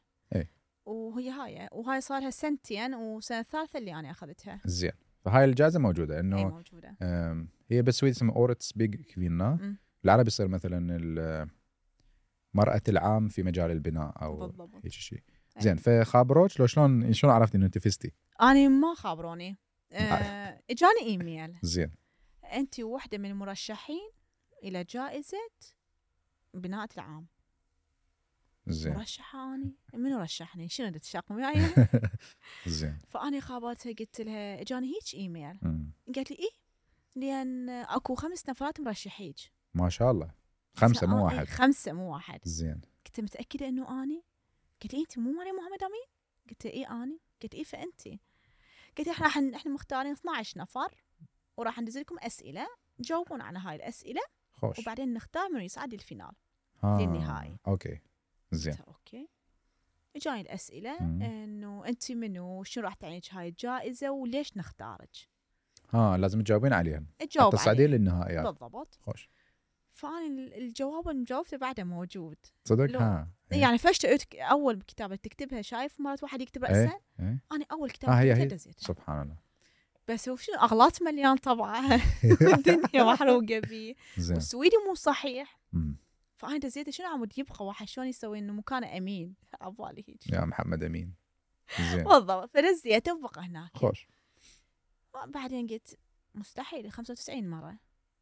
وهاي صار لها 2 سنين، وسنه ثالثه اللي انا اخذتها. زين، فهاي الجائزه موجوده انه موجوده. هي بالسويد اسمها اورتس بيج كفينا، بالعربي يصير مثلا مرأة العام في مجال البناء او هيك شيء. زين، فخابروك شلون عرفتي انه انت فزتي؟ انا ما خابروني، اجاني ايميل. زين، انت واحده من المرشحين الى جائزه بناء العام. زين. مرشحه اني منو رشحني شنو تتشاقم وياي زين. فاني خابرتها قلت لها اجاني هيك ايميل قالت لي ايه لان اكو 5 نفرات مرشحيك. ما شاء الله 5 مو 1. 5 مو 1. زين. كنت متاكده انه اني. قلت لي انت مو مريم محمد امين؟ قلت لها ايه اني. قلت ايه فانتي. قلت احنا مختارين 12 نفر وراح ندزل لكم اسئله تجاوبون على هاي الاسئله خوش. وبعدين نختار من يصعد للفينال للنهائي. اوكي زين. اوكي. اجاني الاسئله انه انت منو شنو راح تعنيك هاي الجائزه وليش نختارك. لازم تجاوبين عليها. تجاوب تصعدين للنهائيات. بالضبط. خوش. فأنا الجواب اللي مجاوبته بعده موجود. صدق يعني فشت اول كتابه تكتبها شايف مرات واحد يكتب راسا. انا اول كتابه هي سبحان الله. بس هو شنو اغلاط مليان طبعا الدنيا محروقه بيه والسويدي مو صحيح. فانا دزيته شنو عمود يبقى واحد شلون يسوي انه مكانه امين عبالي هيك يا محمد امين. زين. بالضبط. فدزيته وبقى هناك. خوش. بعدين قلت مستحيل 95 مره.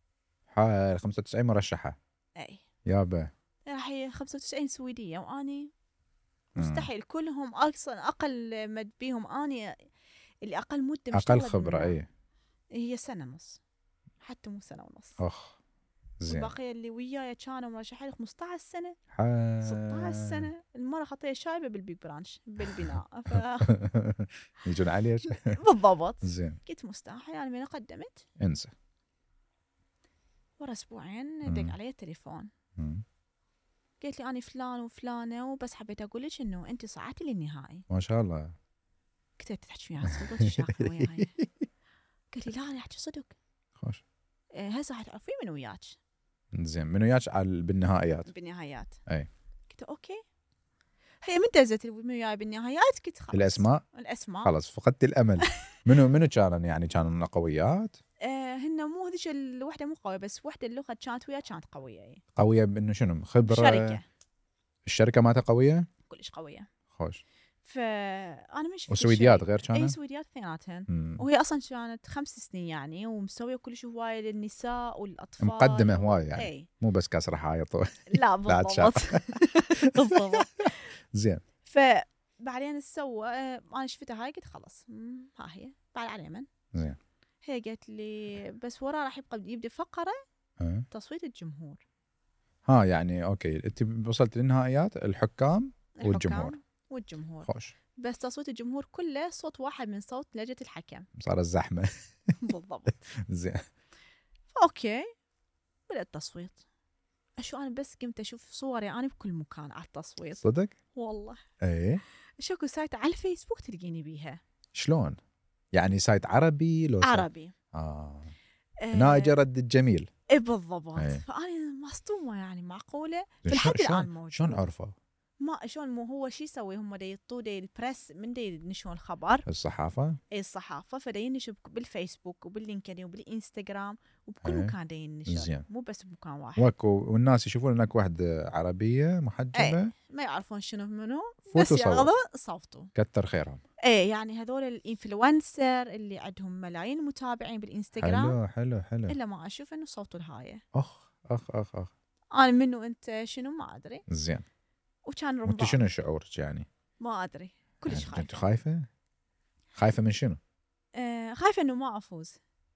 95 مرشحه. اي يابا راح 95 سويديه واني مستحيل كلهم اصلا اقل مد بيهم اني اللي اقل مده اقل خبره. اي هي 1.5 سنة حتى مو 1.5 سنة. اخ زين. البقيه اللي وياي كانوا مرشحين 15 سنة 16 سنة. المره خطيه شايبه بالبيج برانش بالبناء يجون عليك بالضبط. زين. قلت مستحيل. يعني من قدمت انسى. ورا اسبوعين دق علي التليفون قلت لي أنا فلان وفلانة وبس حبيت أقول لك إنه أنت صعدتي للنهائي. ما شاء الله. كنت تحكي وياي صدق الشاقة وياي. قلت لي لا أنا أحكي صدق. خوش. هسه حتعرفين من وياك. زين. من وياك بالنهائيات. بالنهائيات. أي. قلت أوكي. هي من دزت من وياي بالنهائيات قلت خلاص. الأسماء خلاص فقدت الأمل. منو كانوا يعني كانوا قويات؟ هن مو هذيك الوحده مو قويه بس وحده اللغه كانت وياها كانت قويه. قويه بانه شنو خبره. الشركه مالتها قويه كلش قويه. خوش. فانا مش وسويديات غير كانت. اي سويديات اثنيناتهن. وهي اصلا كانت 5 سنين يعني ومسويه كل شيء هوايه للنساء والاطفال. مقدمه هوايه يعني. أي. مو بس كسر حايط. لا بالضبط. بالضبط. زين. فبعدين سوى انا شفتها هاي قلت خلص ها هي بعد على اليمن. زين. هي قالت لي بس وراه راح يبدأ فقرة تصويت الجمهور. يعني اوكي انت وصلت للنهائيات الحكام والجمهور. خوش. بس تصويت الجمهور كله صوت واحد من صوت لجنة الحكم. صار الزحمة. بالضبط. زين. اوكي بدأ التصويت. انا بس قمت اشوف صوري انا بكل مكان على التصويت. صدق؟ والله. ايه. شكو سايت على الفيسبوك تلقيني بيها. شلون؟ يعني سايت عربي لو عربي. ناجي رد الجميل. ايه بالضبط. فأنا مصدومة يعني معقولة في الحد الآن موجود. شلون عرفه؟ ما شلون مو هو شي يسوي هم دا يطوا دا البريس من دا ينشون الخبر. الصحافة. ايه الصحافة فدا ينشر بالفيسبوك وباللينكدين وبالانستغرام وبكل مكان دا ينشر. مو بس بمكان واحد. والناس يشوفون انك واحدة عربية محجبة. ما يعرفون شنو منو. بس ياخذوا صوتوا. كتر خيرهم. ايه يعني هذول الانفلونسر اللي عندهم ملايين متابعين بالانستغرام. حلو الا ما اشوف انه صوتوا الهاية. اخ انا منو انت شنو ما ادري. زين. وكان رمضان. انت شنو شعورك يعني؟ ما ادري كلش خايفة. انت خايفة من شنو؟ خايفة انه ما افوز.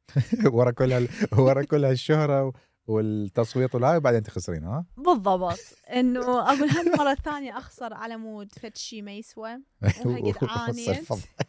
ورا كل هالشهرة والتصويت والهاي وبعدين تخسرين ها؟ بالضبط. انه اقول هالمرة الثانية اخسر على مود فد شي ما يسوى وهقد عانيت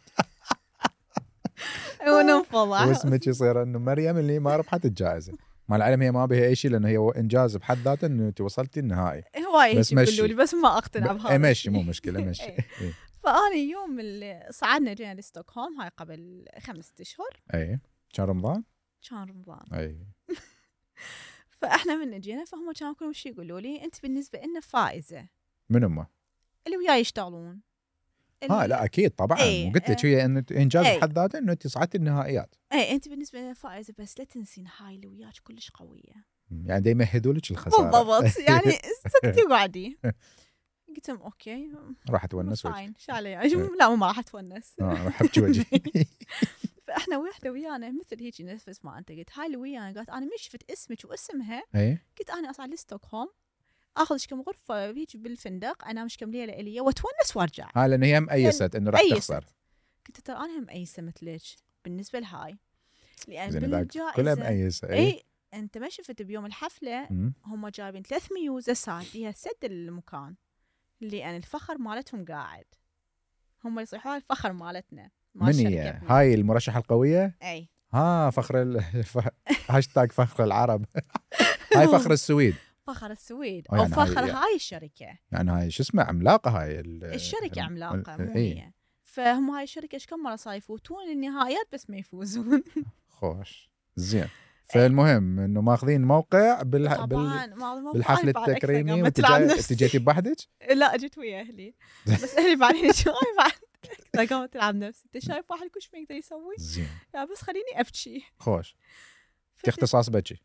وننفضح واسمك يصير انه مريم اللي ما ربحت الجائزة. مع العلم هي ما بها اي شيء لانه هي انجاز بحد ذاته انه انت وصلتي النهائي. هواي بس يقولوا لي بس ما اقتنع بهذا. ماشي مو مشكلة ماشي. فأنا يوم اللي صعدنا جينا لستوكهولم هاي قبل 5 أشهر. اي كان رمضان. اي. فاحنا من جينا فهم كانوا كلهم شي يقولوا لي انت بالنسبه لنا فائزه. من هم؟ اللي وياي يشتغلون. لا اكيد طبعا. وقلت لك هي انه انجاز بحد ذاته انه انت صعدتي النهائيات. انت بالنسبه لنا فائزه بس لا تنسين هاي اللي وياك كلش قويه. يعني دا يمهدوا لك الخساره. بالضبط. يعني سكتي وقعدي. قلت لهم اوكي راح تونس وجهي. لا ما راح اتونس. راح ابكي وجهي. فاحنا وحده ويانا مثل هيك نفس ما انت قلت هاي اللي ويانا قالت انا مش شفت اسمك واسمها. ايه. قلت انا اصعد لستوكهولم اخذ كم غرفه هيك بالفندق، انام كم ليله الي واتونس وارجع. لان هي مأيست انه راح تخسر. كنت ترى انا مأيسه مثلك بالنسبه لهاي، لان بالجائزه كلها مأيسه. اي انت ما شفت بيوم الحفله هم جايبين 3 ميوزه فيها سد المكان اللي انا الفخر مالتهم قاعد، هم يصيحوا الفخر مالتنا. من هي هاي المرشحه القويه؟ اي فخر هاشتاج فخر العرب. هاي فخر السويد. فخر السويد يعني او فخر هاي الشركه، يعني هاي شو اسمه عملاقه، هاي الشركه عملاقه مو هي. فهم هاي الشركه ايش كم مره صار يفوتون النهائيات بس ما يفوزون. خوش زين. فالمهم انه ماخذين موقع بالحفل التكريمي. وانت جيتي بوحدك؟ لا اجيت ويا اهلي، بس اهلي بعدين شوي بعد قامت تلعب نفسي. انت شايف واحد كل ما يقدر يسوي زين، يا بس خليني ابكي. خوش اختصاص بكي.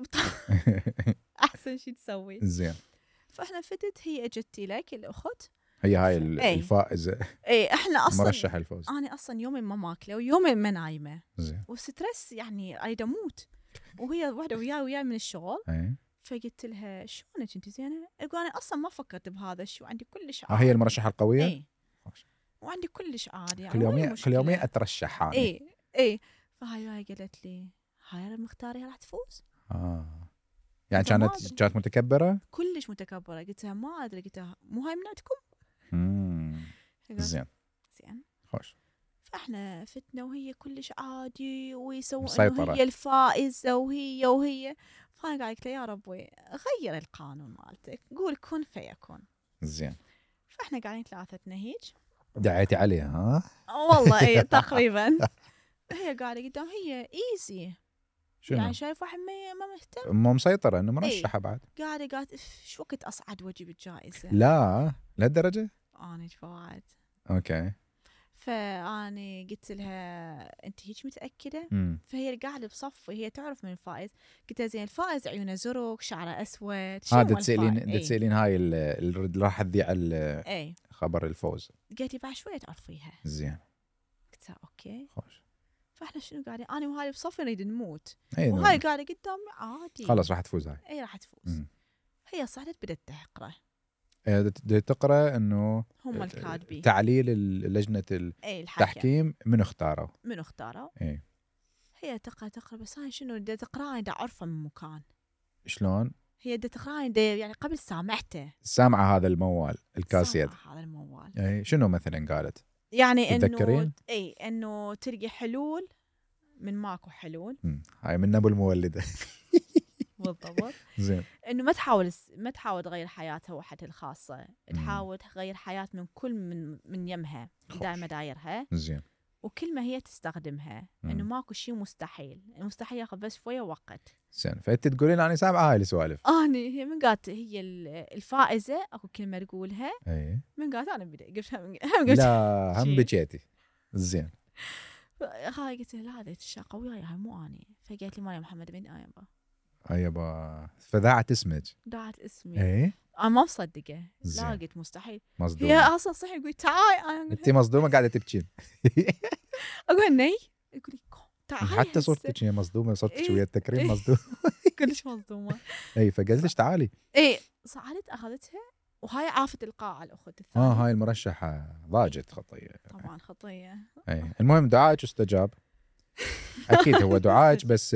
احسن شيء تسوي. زين. فاحنا فتت هي اجتي لك الاخت، هي هاي الفائزه. اي احنا اصلا مرشح الفوز. انا اصلا يومين ما ماكله ويومين ما نايمه. زين. وستريس يعني اريد اموت، وهي واحده وياي من الشغل. فقلت لها شلونك انت زينه؟ اقول انا اصلا ما فكرت بهذا الشيء وعندي كلش عادي. هي المرشحه القويه. اي وعندي كلش عادي يعني كل يومين اترشح انا. اي فهاي قالت لي هاي انا مختاريها راح تفوز. يعني كانت متكبره كلش متكبره. قلت لها ما ادري، قلت لها مو هاي منعتكم. زين خوش. فاحنا فتنا وهي كلش عادي ويسوون انه هي الفائزه وهي فانا قاعد يا ربي غير القانون مالتك، قول كن فيكون. زين. فاحنا قاعدين ثلاثتنا هيك دعيتي عليها والله اي تقريبا. هي قاعده قدام هي ايزي شنو؟ يعني شايف واحد ما مهتم، مو مسيطره انه مرشحه بعد. قالت شو وقت اصعد واجيب الجائزه. لا لهالدرجه انا فوعد. اوكي. فاني قلت لها انت هيك متاكده؟ فهي قاعده بصفي، هي تعرف من الفائز. قلت لها زين الفائز عيونه زرق شعره اسود. هذا تسالين هاي اللي راح تذيع خبر الفوز. قالت لي بعد شويه تعرفيها. زين. قلت لها اوكي خوش. فاحنا شنو قاعدين انا وهاي بصفي نريد نموت، وهاي قاعده قدامي عادي خلاص راح تفوز. هاي راح تفوز. هي صعدت بدت تقرا. تقرا انه هم الكاتبين تعليل لجنه التحكيم من اختاروا. هي تقرا بس هاي شنو بدها تقرا دا اعرفه من مكان. شلون هي بدها تقرا يعني قبل سامعته، سامعه هذا الموال الكاسيت. هذا الموال شنو مثلا قالت يعني انه انه تلقي حلول من ماكو حلول. هاي من ابو المولده. بالضبط. زين. انه ما تحاول تغير حياتها وحدها الخاصه، تحاول تغير حياه من كل من يمها دائما دايرها. زين. وكل ما هي تستخدمها انه ماكو شيء مستحيل، المستحيل ياخذ بس شويه وقت. زين. فانت تقولين انا سامعه هاي السوالف. هي من قالت هي الفائزه اكو كلمه تقولها. من قالت انا قلت لا هم بكيتي. زين. هاي قلت لها لا هذه الشاقه وياي هاي مو اني. فقالت لي مريم محمد بن ايبا فذاعت اسمك. دعت اسمي. انا ما مصدقه. لا قلت مستحيل. مصدومه. هي اصلا صحيح يقول تعال. انت مصدومه قاعده تبكين. اقول ني يقول لي تعال حتى صورتك هي مصدومه، صورتك ويا التكريم مصدومه. كلش مصدومه. فقالت لك تعالي. صعدت اخذتها وهاي عافت القاعه الاخت الثانيه. هاي المرشحه ضاجت خطيه. طبعا خطيه. المهم دعائك استجاب. اكيد هو دعائك بس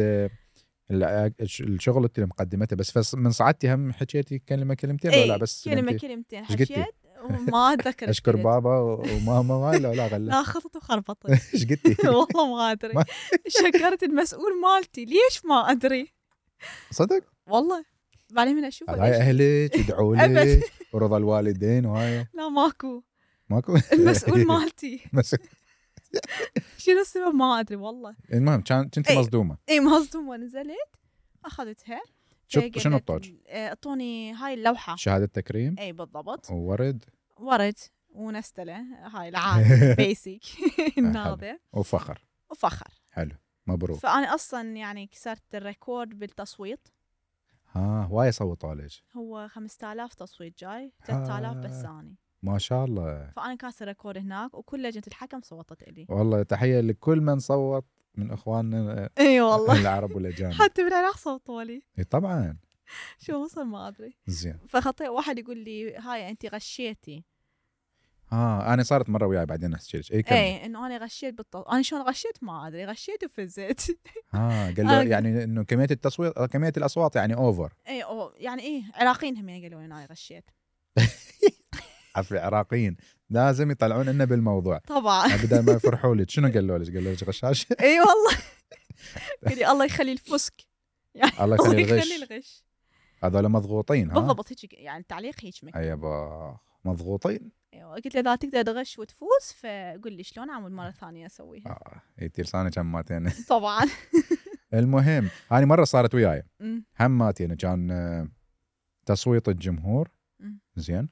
الشغل اللي مقدمته بس من صعدتي هم حكيتي كلمتين ولا بس كلمتين حكيت وما اتذكر. اشكر بابا وماما ولا غلا. لا خطط وخربطت. ايش قلتي؟ والله ما ادري. شكرت المسؤول مالتي ليش ما ادري. صدق والله بعدين من اشوف هاي اهلك يدعوا لك ورضا الوالدين وهاي. لا ماكو المسؤول مالتي. شنو السبب ما ادري والله. المهم كنت مصدومه. مصدومه. نزلت اخذتها. شنو الطوج؟ اعطوني هاي اللوحه شهاده تكريم. بالضبط. وورد ونستله هاي العادي بيسك الناظر. وفخر حلو مبروك. فانا اصلا يعني كسرت الريكورد بالتصويت. هواي صوتوا عليك. هو 5000 تصويت جاي 3000 بس اني. ما شاء الله. فانا كاسر ريكورد هناك وكل لجنه الحكم صوتت لي. والله تحيه لكل من صوت من اخواننا. والله العرب والاجانب. حتى بالعراق صوتوا لي. طبعا شو وصل ما ادري. زين. فخطيت واحد يقول لي هاي انت غشيتي. انا صارت مره وياي بعدين نفس الشيء. اي انه انا غشيت انا شلون غشيت ما ادري، غشيت وفزيت. قال له يعني انه كميه التصويت كميه الاصوات يعني اوفر. اي يعني ايه عراقيين هم قالوا لي انا غشيت. عارف العراقيين لازم يطلعون لنا بالموضوع طبعا بدل ما يفرحوا لك. شنو قالوا لك غشاش؟ اي والله. قال لي الله يخلي الفسق يعني الله يخلي الغش. هذول مضغوطين. بالضبط هيك يعني التعليق هيك ايوه مضغوطين. ايوه قلت له اذا تقدر تغش وتفوز فقل لي شلون اعمل مره ثانيه اسويها. لساني جماتين. طبعا. المهم هذه مره صارت وياي هماتين كان تصويت الجمهور. زين.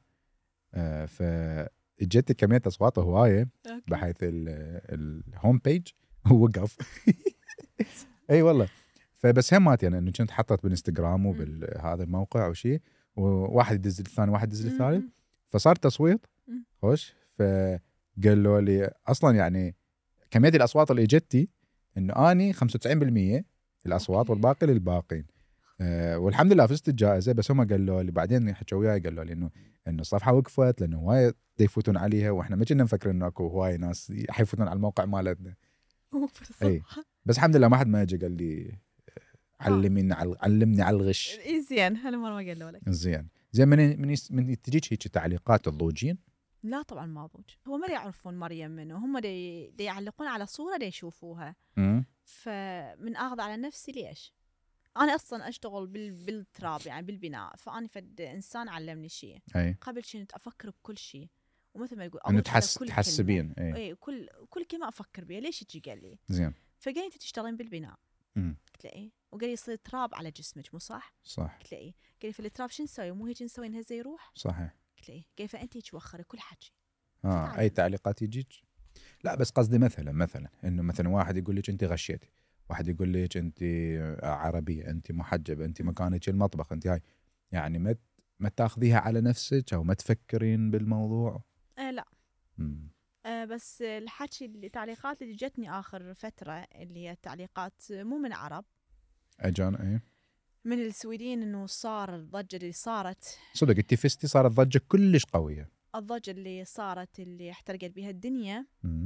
فاجت كميه اصوات هوايه بحيث الهوم بيج وقف. اي والله. فبس همات يعني انه كنت حطت بالانستغرام وبهذا الموقع او شيء، وواحد يدز الثاني واحد يدز الثالث، فصار تصويت خوش. فقالوا لي اصلا يعني كميه الاصوات اللي اجتي انه اني 95% الاصوات والباقي للباقين. والحمد لله فزت الجائزه. بس هم قالوا لي بعدين حكوا وياي قالوا لي انه الصفحه وقفت لانه هواي يفوتون عليها، واحنا ما كنا مفكرين انه اكو هواي ناس حيفوتون على الموقع مالتنا. اي بس الحمد لله ما حد ما اجى قال لي علمني على الغش. زين هالمره ما قالوا لك. زين من تجيك هيك تعليقات الضوجين؟ لا طبعا ما ضوج، هو ما يعرفون مريم منه، هم دي يعلقون على صوره دي يشوفوها. فمن اخذ على نفسي ليش؟ انا اصلا اشتغل بالتراب يعني بالبناء، فاني فد انسان علمني شيء. قبل كنت افكر بكل شيء، ومثل ما يقول انه تحسبين. اي كل كلمه افكر بها. ليش تجي قال لي زين فقال انت تشتغلين بالبناء. قلت له ايه، وقال لي يصير تراب على جسمك مو صح؟ قلت له ايه. قال لي في التراب شو نسوي؟ مو هيك نسوي نهزه يروح؟ صحيح. قلت له ايه. قال فانت هيك وخري كل حكي. اي تعليقات يجيك؟ لا بس قصدي مثلا انه مثلا واحد يقول لك انت غشيتي، واحد يقول لك انت عربيه، انت محجبه، انت مكانك المطبخ، انت هاي يعني ما تاخذيها على نفسك او ما تفكرين بالموضوع؟ لا. بس الحكي التعليقات اللي جتني اخر فتره اللي هي التعليقات مو من عرب، اجان. ايه من السويدين، انه صار الضجه اللي صارت صدق انت فزتي، صارت ضجه كلش قويه. الضجه اللي صارت اللي احترقت بها الدنيا.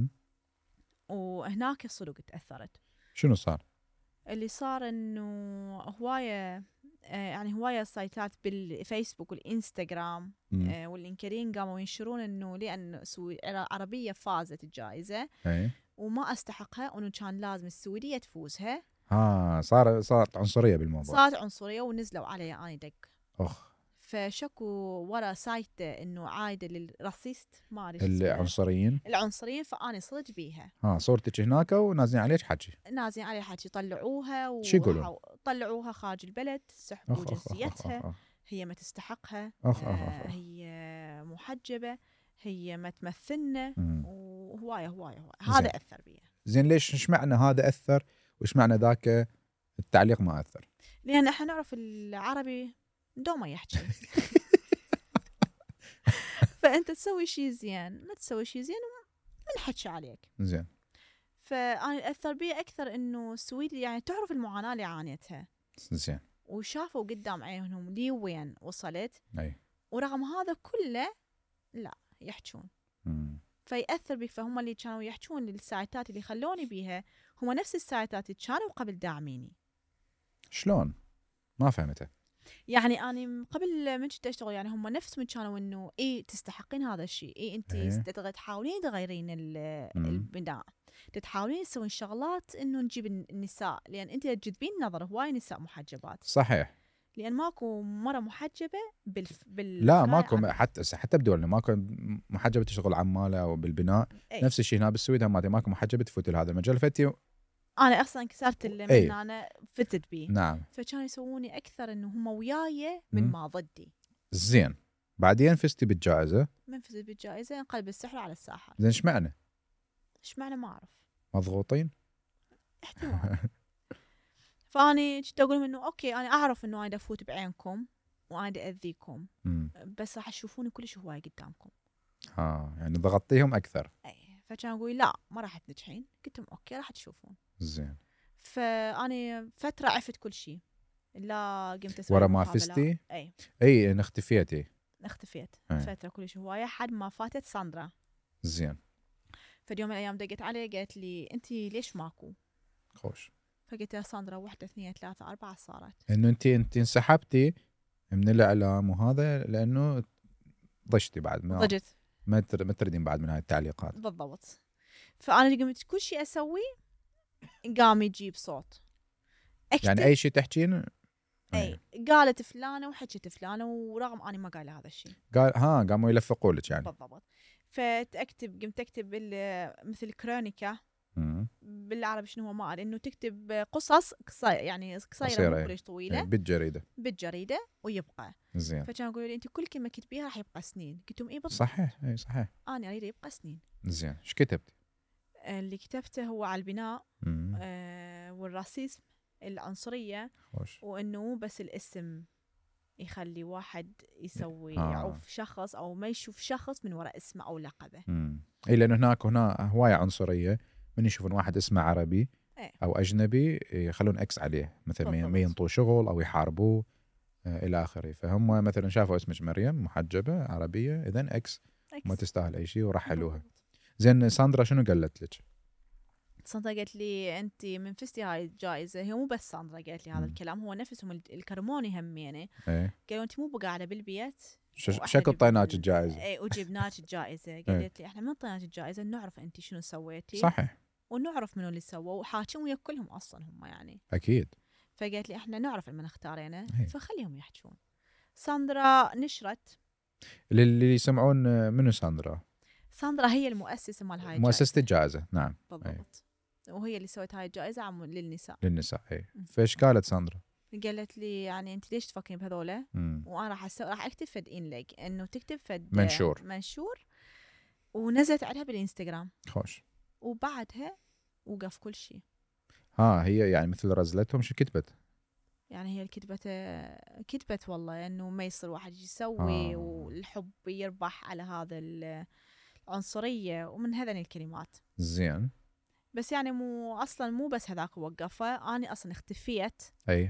وهناك صدق تاثرت. شنو صار؟ اللي صار انه هوايه يعني هوايه سايتات بالفيسبوك والانستغرام واللينكدين قاموا ينشرون انه لان عربيه فازت الجائزه وما استحقها، وانه كان لازم السويديه تفوزها. صارت عنصريه بالموضوع. صارت عنصريه ونزلوا علي اني دق. فشكوا ورا سايته انه عايده للراسيست ما ادري العنصريين. فاني صدق بيها. صورتك هناك ونازلين عليك حكي. نازلين عليها حكي، طلعوها شو يقولون؟ طلعوها خارج البلد، سحبوا جنسيتها. هي ما تستحقها. هي محجبه، هي ما تمثلنا، وهوايه هذا اثر بي. زين ليش؟ ايش معنى هذا اثر وايش معنى ذاك التعليق ما اثر؟ لان احنا نعرف العربي دوما يحكي. فانت تسوي شيء زين، ما تسوي شيء زين ومنحكي عليك. زين. فانا اثر بي اكثر انه السويد يعني تعرف المعاناه اللي عانيتها. زين. وشافوا قدام عينهم لي وين وصلت. اي. ورغم هذا كله لا يحجون. فيأثر بك. فهم اللي كانوا يحجون للسايتات اللي خلوني بيها هم نفس السايتات اللي كانوا قبل داعميني. شلون؟ ما فهمته. يعني أنا قبل من كنت أشتغل يعني هم نفسهم كانوا إنه إيه تستحقين هذا الشيء، إيه أنت تحاولين تغيرين البناء، تحاولين تسوين شغلات إنه نجيب النساء، لأن أنت تجذبين نظر هواي نساء محجبات. صحيح. لأن ماكو مرة محجبة لا ماكو حتى بدولنا ماكو محجبة تشتغل عمالة أو بالبناء. نفس الشيء هنا بالسويد هم ماكو محجبة تفوت لهذا المجال. فتي أنا أصلاً كسرت من أنا فتت بيه. نعم. فكانوا يسووني أكثر إنه هم وياي من ما ضدي. زين. بعدين فزتي بالجائزة. من فزت بالجائزة انقلب السحر على الساحر. زين إيش معنى ما أعرف. مضغوطين. احتمال. فأني كنت أقول إنه أوكي أنا أعرف إنه أنا أفوت بعينكم وأنا أذيكم، بس راح تشوفوني كلش هواي قدامكم. يعني ضغطتيهم أكثر. أي. فكان أقول لا ما راح تنجحين. قلت لهم أوكي راح تشوفون. زين. فأنا فترة عفت كل شيء، لا قمت اسوي ورا ما فزتي؟ اي انا اختفيت فتره كلش هوايه حد ما فاتت ساندرا. زين. فاليوم من الايام دقت علي قالت لي انت ليش ماكو؟ خوش. فقلت يا ساندرا 1 2 3 4 صارت انه انت انسحبتي من الاعلام وهذا لانه ضجتي بعد ضجت ما تردين بعد من هاي التعليقات. بالضبط. فانا قمت كل شيء اسويه قام يجيب صوت أكتب. يعني اي شيء تحكين اي قالت فلانه وحكت فلانه ورغم اني ما قايله هذا الشيء قاموا يلفقوا لك يعني. بالضبط. قمت اكتب مثل كرونيكا بالعربي شنو هو ما أعرف، انه تكتب قصص يعني قصيره مو كلش طويله بالجريده ويبقى زين. فكانوا يقولوا لي انت كل كلمه كتبيها راح يبقى سنين. قلت لهم اي بالضبط صحيح اي صحيح انا اريد يبقى سنين. زين. ايش كتبت؟ اللي كتبته هو على البناء والراسيزم العنصريه وانه مو بس الاسم يخلي واحد يسوي يعوف شخص او ما يشوف شخص من وراء اسمه او لقبه. اي لانه هنا هوايه عنصريه من يشوفون واحد اسمه عربي او اجنبي يخلون اكس عليه مثلا ما ينطوا شغل او يحاربوه الى اخره. فهم مثلا شافوا اسمك مريم محجبه عربيه اذا اكس ما تستاهل اي شيء ورحلوها. زين ساندرا شنو قالت لك؟ ساندرا قالت لي انت من فزتي هاي الجائزه. هي مو بس ساندرا قالت لي هذا الكلام، هو نفسهم الكرموني همينه قالوا انت مو قاعده بالبيت شكل طيناك الجائزه. اي وجبناك الجائزه. قالت لي احنا من طيناك الجائزه نعرف انت شنو سويتي صحيح ونعرف منو اللي سووا وحاكم ويا كلهم اصلا هم يعني اكيد. فقالت لي احنا نعرف من اختارينا فخليهم يحجون. ساندرا نشرت اللي يسمعون منو ساندرا؟ ساندرا هي المؤسسه مال هاي مؤسسه الجائزه. نعم بالضبط. وهي اللي سوت هاي الجائزه للنساء اي. فايش قالت ساندرا؟ قالت لي يعني انت ليش تفكرين بهذولا وانا راح اكتب فد لك انه تكتب فد منشور ونزلت عليها بالانستغرام. خوش. وبعدها وقف كل شيء. هي يعني مثل رزلتهم شو كتبت؟ يعني هي كتبت والله انه ما يصير واحد يسوي والحب يربح على هذا العنصرية ومن هذين الكلمات. زين. بس يعني مو بس هذاك وقفه. أنا أصلا اختفيت. أي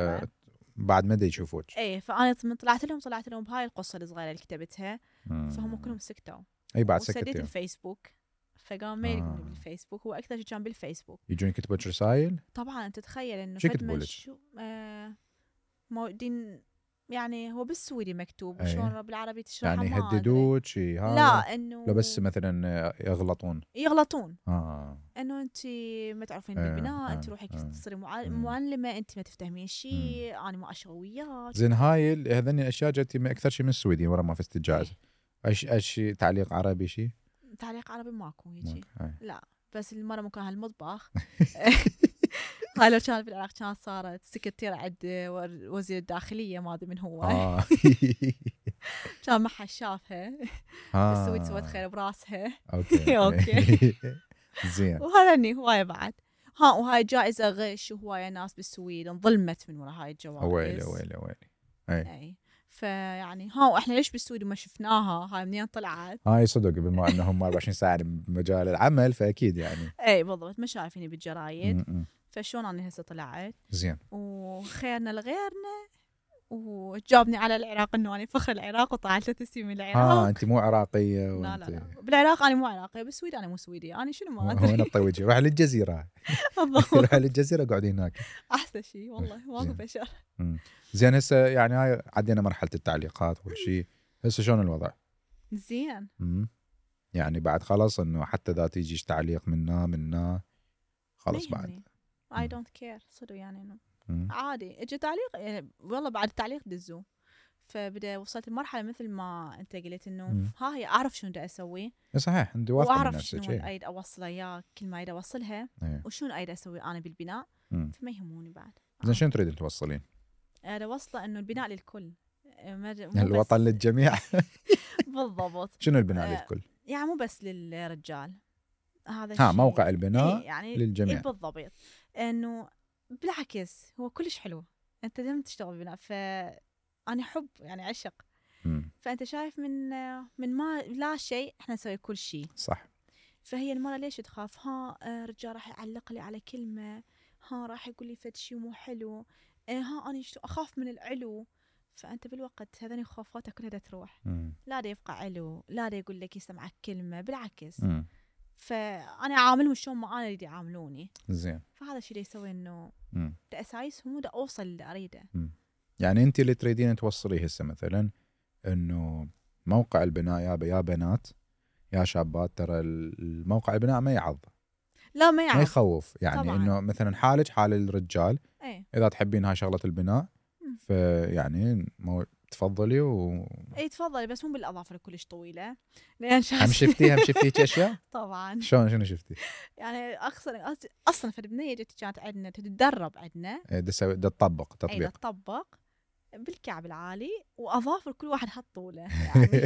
بعد ما يشوفوك. أي فأنا من طلعت لهم بهاي القصة الصغيرة اللي كتبتها. فهم كلهم سكتوا. أي بعد سكتوا. وسديت الفيسبوك فقام ما يلقوني بالفيسبوك. هو أكثر شيء كان بالفيسبوك. يجون يكتبوا رسائل؟ طبعا أنت تتخيل إنه شو يكتبوا لك؟ موجودين يعني هو بالسويدي مكتوب وشون بالعربي تشرحها يعني يهددوك شيء هذا؟ لا انه لا بس مثلا يغلطون انه انت ما تعرفين بالبناء انت روحي تصيري معلمه انت ما تفهمين شيء انا ما اشغل وياك. زين هاي هذني الاشياء جت اكثر شيء من السويدي ورا ما فزت الجائزه. ايش تعليق عربي شيء؟ تعليق عربي ماكو هيجي لا بس المره مو كان هالمطبخ. هاي لو كانت بالعراق كانت صارت سكرتيرة عند وزير الداخلية ما أدري من هو. كان معها شافها السويد سوت خير براسها. اوكي زين. وهذا هواية بعد وهاي جائزة غش وهواية ناس بالسويد انظلمت من وراء هاي الجوائز. ويلي اي فيعني واحنا ليش بالسويد ما شفناها؟ هاي منين طلعت؟ هاي صدق بما انهم 24 ساعة بمجال العمل فاكيد يعني. اي بالضبط ما شايفيني بالجرايد. فشون أنا هسه طلعت زين وخيرنا لغيرنا وجابني على العراق انه انا فخر العراق وطلعت 3 سنين من العراق. انت مو عراقيه لا بالعراق انا مو عراقيه بالسويد انا مو سويديه. انا شنو ما ادري. هون الطويجي روح للجزيره. روح للجزيره قاعدين هناك احسن شيء والله ماكو بشر. زين هسه يعني هاي عدينا مرحله التعليقات والشيء. هسه شلون الوضع؟ زين يعني بعد خلاص انه حتى اذا تيجيش تعليق منا خلاص بعد I don't care صدق يعني انه عادي. اجى تعليق يعني والله بعد التعليق دزوا. فبدا وصلت المرحله مثل ما انت قلت انه هي اعرف شنو بدي اسوي. صحيح انت واثقه من نفسك واعرف شنو اريد اوصله اياه كل ما اريد اوصلها وشنو اريد اسوي انا بالبناء. فما يهموني بعد. زين شنو تريدين توصلين؟ انا واصله انه البناء للكل الوطن للجميع. بالضبط. شنو البناء للكل؟ يعني مو بس للرجال. هذا موقع البناء يعني للجميع. بالضبط انه بالعكس هو كلش حلو. انت دائما تشتغل بالبناء فأنا حب يعني عشق. فانت شايف من ما لا شيء احنا نسوي كل شيء صح. فهي المرة ليش تخاف رجال راح يعلق لي على كلمة راح يقول لي فد شيء مو حلو ها أنا أخاف من العلو، فأنت بالوقت هذني خوفاتك كلها تروح. لا دا يبقى علو، لا دا يقول لك يسمعك كلمة، بالعكس. فأنا أعاملهم شلون ما أنا اللي يعاملوني. زين. فهذا الشيء اللي يسوي إنه تأسايسهم دا أوصل اللي أريده. يعني أنت اللي تريدين توصلي هسه مثلا إنه موقع البناء يا بنات يا شابات، ترى الموقع البناء ما يعض، لا ما يعض، ما يخوف. يعني طبعاً. إنه مثلا حالك حال الرجال إذا تحبين هاي شغلة البناء فيعني تفضلي اي تفضلي، بس مو بالاظافر كلش طويله لان هم شفتي اشياء طبعا. شنو شفتي؟ يعني اصلا في البنيه كانت عندنا تتدرب عندنا تطبق تطبيق تطبق بالكعب العالي واظافر كل واحد حط طوله يعني.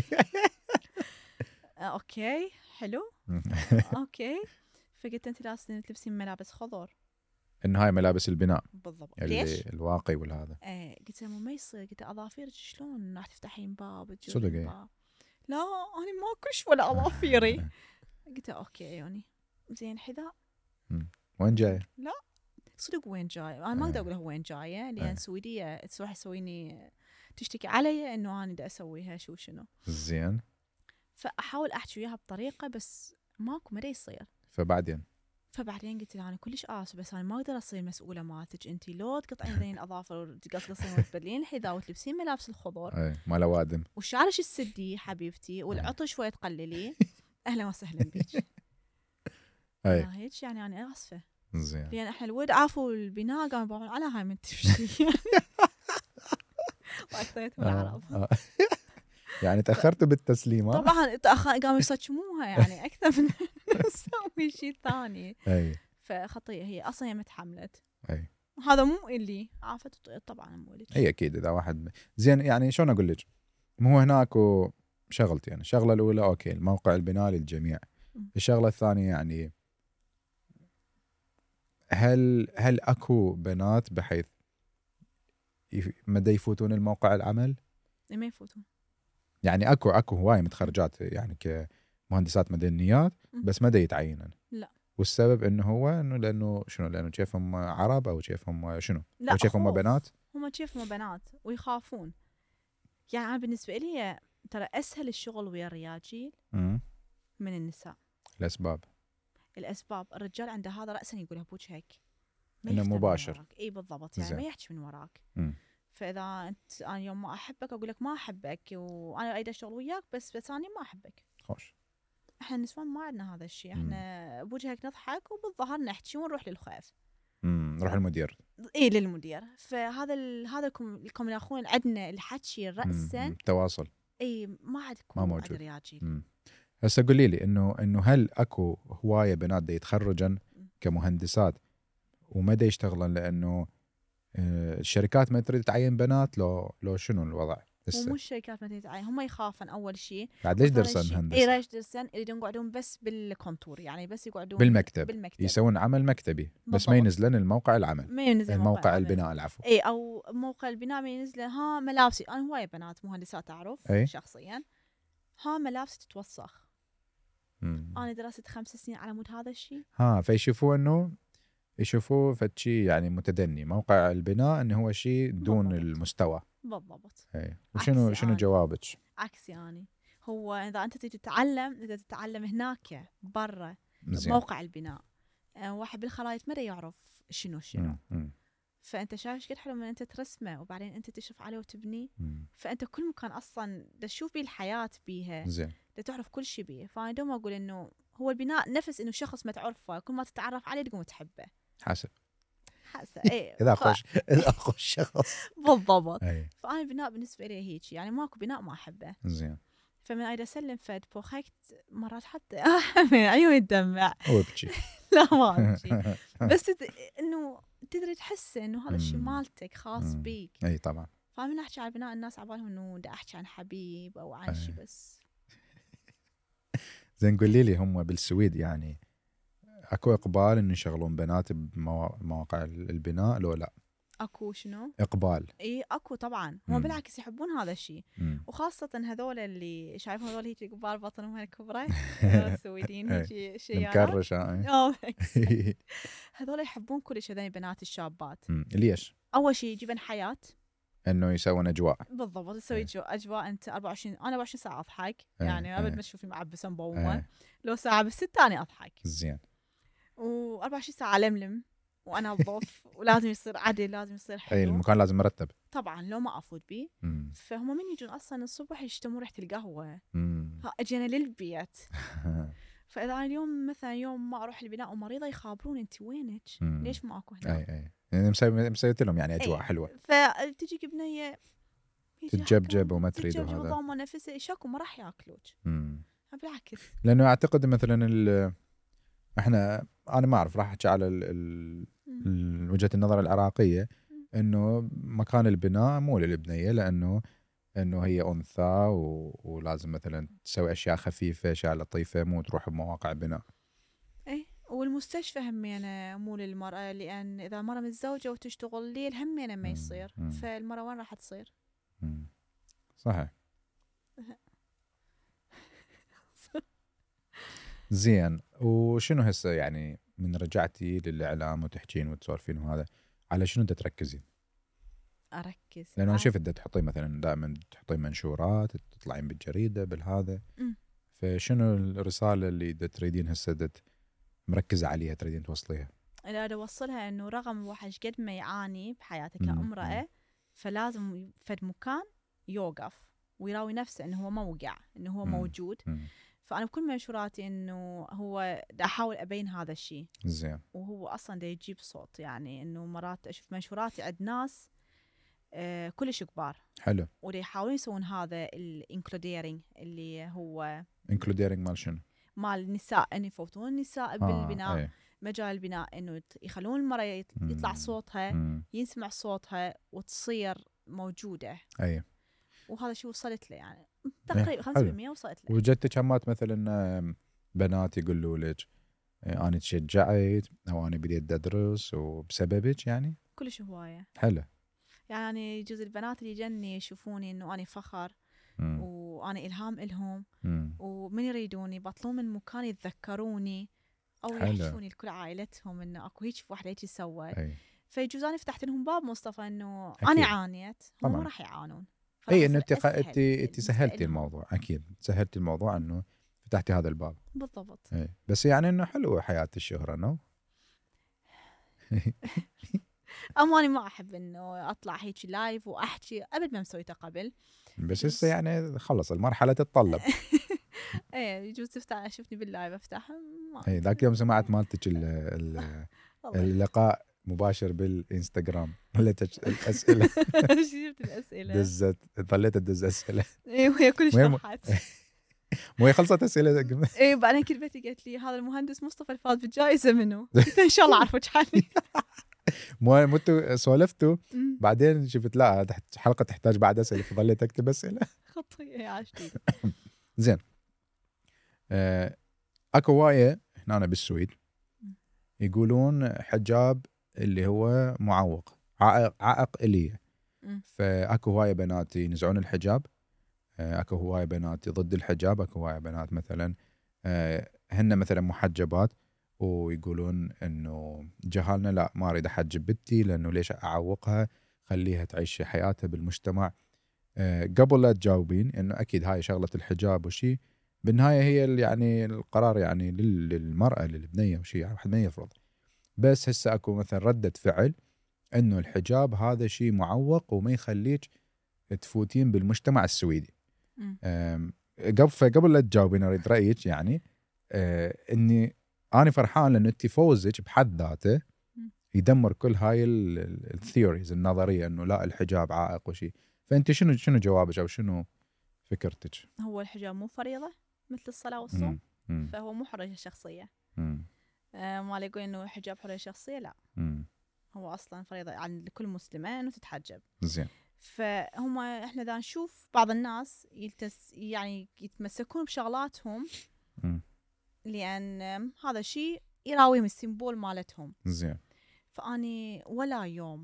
اوكي حلو. اوكي فقلت انت لازم تلبسين ملابس خضر، انه هاي ملابس البناء بالضبط. ليش؟ الواقي والهذا. قلت له ما يصير، قلت اظافيرك شلون راح تفتحين باب صدق باب؟ لا انا ماكوش ولا اظافيري. قلت له اوكي عيوني زين. حذاء وين جاي؟ لا صدق وين جاي؟ انا ما اقدر اقول وين جايه لان سويديه تروح تسويني تشتكي علي انه انا دا اسويها شنو. زين. فاحاول احكي وياها بطريقه بس ماكو، ما دا يصير. فبعدين قلت لها انا كلش اسف بس انا ما اقدر اصير مسؤوله مالتك، انت لو تقطعين ذين الاظافر وتقصقصين وتبدلين الحذاء وتلبسين ملابس الخضر اي مال اوادم وشعرش السدي حبيبتي والعطر شويه تقللي، اهلا وسهلا بيك. اي هيك يعني انا اسفه. زين. لان احنا الولد عافوا البناء قاموا يبغون على هاي من تفشي. واكثرت من العرب. يعني تاخرت بالتسليمه طبعا قاموا يصجموها يعني اكثر من نسوي شيء ثاني. اي فخطيه هي اصلا هي متحملت. اي هذا مو اللي عافت طبعا مو اللي اي اكيد اذا واحد زين. يعني شلون اقول لك، مو هناك شغلتين يعني. الشغله الاولى اوكي الموقع البناء للجميع. الشغله الثانيه يعني هل اكو بنات بحيث مدى يفوتون الموقع العمل؟ ما يفوتون يعني اكو هواي متخرجات يعني كمهندسات مدنيات بس ما دا يتعينن. لا. والسبب انه هو انه لانه شايفهم عرب او شايفهم شنو؟ لا او شايفهم بنات. هم شايفهم بنات ويخافون. يعني انا بالنسبه لي ترى اسهل الشغل ويا الرياجيل من النساء. الاسباب الرجال عنده هذا راسا يقولها بوجهك انه مباشر. اي بالضبط يعني ما يحكي من وراك. فاذا انا يوم ما احبك اقول لك ما احبك وانا اريد اشتغل وياك بس انا ما احبك. خوش. احنا النسوان ما عندنا هذا الشيء. احنا بوجهك نضحك وبالظهر نحكي ونروح للخوف. نروح المدير. اي للمدير. فهذا الكم الاخوين عندنا الحكي راسا تواصل. اي ما عندكم ما موجود. رياجيل. هسه قولي لي انه هل اكو هوايه بنات دا يتخرجن كمهندسات وما دا يشتغلن لانه الشركات ما تريد تعين بنات لو شنو الوضع هسه؟ مو الشركات ما تريد تعين، هم يخافن اول شيء. بعد ليش درسن هندسه؟ اي ليش درسن؟ يريدون يقعدون بس بالكونتور يعني بس يقعدون بالمكتب. يسوون عمل مكتبي بس ما ينزلن الموقع العمل. ما ينزل الموقع البناء العفو. اي او موقع البناء ما ينزل. ها ملابسي انا هوايه بنات مهندسات اعرف شخصيا ها ملابس تتوسخ. انا درست 5 سنين على مود هذا الشيء. يشوفوا فتشي يعني متدني. موقع البناء انه هو شيء دون بالضبط. المستوى بالضبط. اي شنو جوابك؟ عكسي يعني هو اذا انت تتعلم هناك برا موقع البناء واحد بالخلايط ما يعرف شنو فانت شايف قد حلو من انت ترسمه وبعدين انت تشرف عليه وتبني. فانت كل مكان اصلا تشوف بيه الحياه بيها زين تعرف كل شيء بيه. فانا دوم اقول انه هو البناء نفس انه شخص ما تعرفه كل ما تتعرف عليه تقوم تحبه حسب ايه اذا اخش شخص بالضبط. فانا البناء بالنسبه لي هيك يعني ماكو بناء ما احبه. زين. فمن اريد اسلم فد بوخيت مرات حتى عيوني تدمع وابكي. لا ما ابكي بس انه تدري تحس انه هذا الشيء مالتك خاص بيك. اي طبعا. فمن احكي عن البناء الناس عبالهم انه بدي احكي عن حبيب او عن شيء بس. زين قولي لي هم بالسويد يعني اكو اقبال انه يشغلون بنات بمواقع البناء لو لا؟ اكو شنو اقبال. اي اكو طبعا، هم بالعكس يحبون هذا الشيء، وخاصه هذول اللي شايفهم هذول هيك قبال بطنهم هالكبره السويدين هيك شيء مكرش. هذول يحبون كلش هذول بنات الشابات. ليش؟ اول شيء يجيبن حياه، انه يسوون اجواء. بالضبط، تسوي اجواء. انت 24 انا 24 ساعه اضحك يعني ابد ما تشوفي معبسه مبومه، لو ساعه بالستة انا اضحك زين، و24 ساعه لملم وانا انظف ولازم يصير عدل، لازم يصير حلو. اي المكان لازم مرتب طبعا لو ما افوت بيه. فهم من يجون اصلا الصبح يشتموا ريحه القهوه. اجينا للبيت فاذا أنا اليوم مثلا يوم ما اروح البناء ومريضه يخابرون انت وينك؟ ليش ما اكو هنا؟ اي يعني مسويت لهم يعني اجواء حلوه. فتجي بنيه تتجبجب وما تريد وهذا ضامه نفسها شكو ما راح ياكلوك. بالعكس، لانه اعتقد مثلا احنا انا ما اعرف، راح احكي على وجهه النظر العراقيه، انه مكان البناء مو للبنيه، لانه هي انثى ولازم مثلا تسوي اشياء خفيفه، اشياء لطيفه، مو تروح بمواقع بناء. اي والمستشفى همينه مو للمراه، لان اذا المراه متزوجه وتشتغل ليل همينه ما يصير. فالمراه وين راح تصير؟ صحيح. زين، وشنو هسه يعني من رجعتي للاعلام وتحكين وتسولفين وهذا، على شنو بدك تركزين؟ اركز لانه انا شفت تحطين مثلا دائما تحطين منشورات، تطلعين بالجريده بالهذا. فشنو الرساله اللي تريدين هسه مركزه عليها تريدين توصليها؟ انا اوصلها انه رغم الواحد قد ما يعاني بحياته كامراه، فلازم فد مكان يوقف ويراوي نفسه انه هو ما وقع، انه هو موجود. فانا بكل منشوراتي انه هو دا احاول ابين هذا الشيء. زين. وهو اصلا دا يجيب صوت، يعني انه مرات اشوف منشوراتي عند ناس كلش كبار حلو، ودا يحاولون يسوون هذا الانكلوديرينج، اللي هو انكلوديرينج مال شنو؟ مال النساء، ان يفوتون النساء بالبناء، مجال البناء، انه يخلون المرأة يطلع صوتها، ينسمع صوتها وتصير موجودة. وهذا شيء وصلت له يعني تقريبا 5% وصلت له. وجدتك همات مثلا بنات يقولوا لك انا تشجعت او انا بديت ادرس وبسببك يعني؟ كلش هوايه حلو. يعني يجوز البنات اللي جني يشوفوني انه انا فخر وانا الهام لهم، ومن يريدوني يبطلون من مكان يتذكروني او يحشوني لكل عائلتهم انه اكو هيك وحده هيك سوت. فيجوز انا فتحت لهم باب مصطفى انه انا عانيت، هم ما راح يعانون. اي انه انت سهلتي الموضوع، اكيد سهلتي الموضوع انه فتحتي هذا الباب. بالضبط. بس يعني انه حلوه حياه الشهره، نو؟ اماني ما احب انه اطلع هيك لايف واحكي، ابد ما مسويته قبل. بس هسه يعني خلص المرحله تتطلب. ايه يجوز تفتح شفتني باللايف افتح. اي ذاك يوم سمعت مالتك اللقاء مباشر بالانستغرام، ظليت الاسئله. شفت الاسئله ظليت تدز اسئله. اي وهي كلش فرحت. مو هي خلصت اسئله. اي بعدين كلمتي قالت لي هذا المهندس مصطفى الفاز بالجائزه منو؟ قلت ان شاء الله اعرفك حالي. مو انتوا سولفتوا بعدين شفت لا حلقه تحتاج بعد اسئله، فظليت اكتب اسئله. خطيه عاشتي. زين. اكو هوايه هنا بالسويد يقولون حجاب اللي هو معوق، عائق الي. فاكو هوايه بنات ينزعون الحجاب، اكو هوايه بنات ضد الحجاب، اكو هوايه بنات مثلا هن مثلا محجبات ويقولون انه جهالنا لا ما اريد احجب بنتي لانه ليش اعوقها، خليها تعيش حياتها بالمجتمع. قبل لا تجاوبين انه اكيد هاي شغله الحجاب وشي بالنهايه هي يعني القرار يعني للمراه للبنيه وشي واحد ما يفرض. بس هسه اكو مثلا رده فعل انه الحجاب هذا شيء معوق وما يخليك تفوتين بالمجتمع السويدي. قبل لا تجاوبين اريد رايك يعني اني انا فرحان لانه انت فوزك بحد ذاته يدمر كل هاي الثيوريز النظريه انه لا الحجاب عائق وشي. فانت شنو جوابك او شنو فكرتك؟ هو الحجاب مو فريضه مثل الصلاه والصوم، فهو مو حريه شخصيه. ما يقول انه الحجاب حريه شخصيه، لا. هو اصلا فريضه عند كل مسلمه انه تتحجب. زين. فهم احنا دا نشوف بعض الناس يعني يتمسكون بشغلاتهم لان هذا شيء يراويهم السيمبول مالتهم. زين. فاني ولا يوم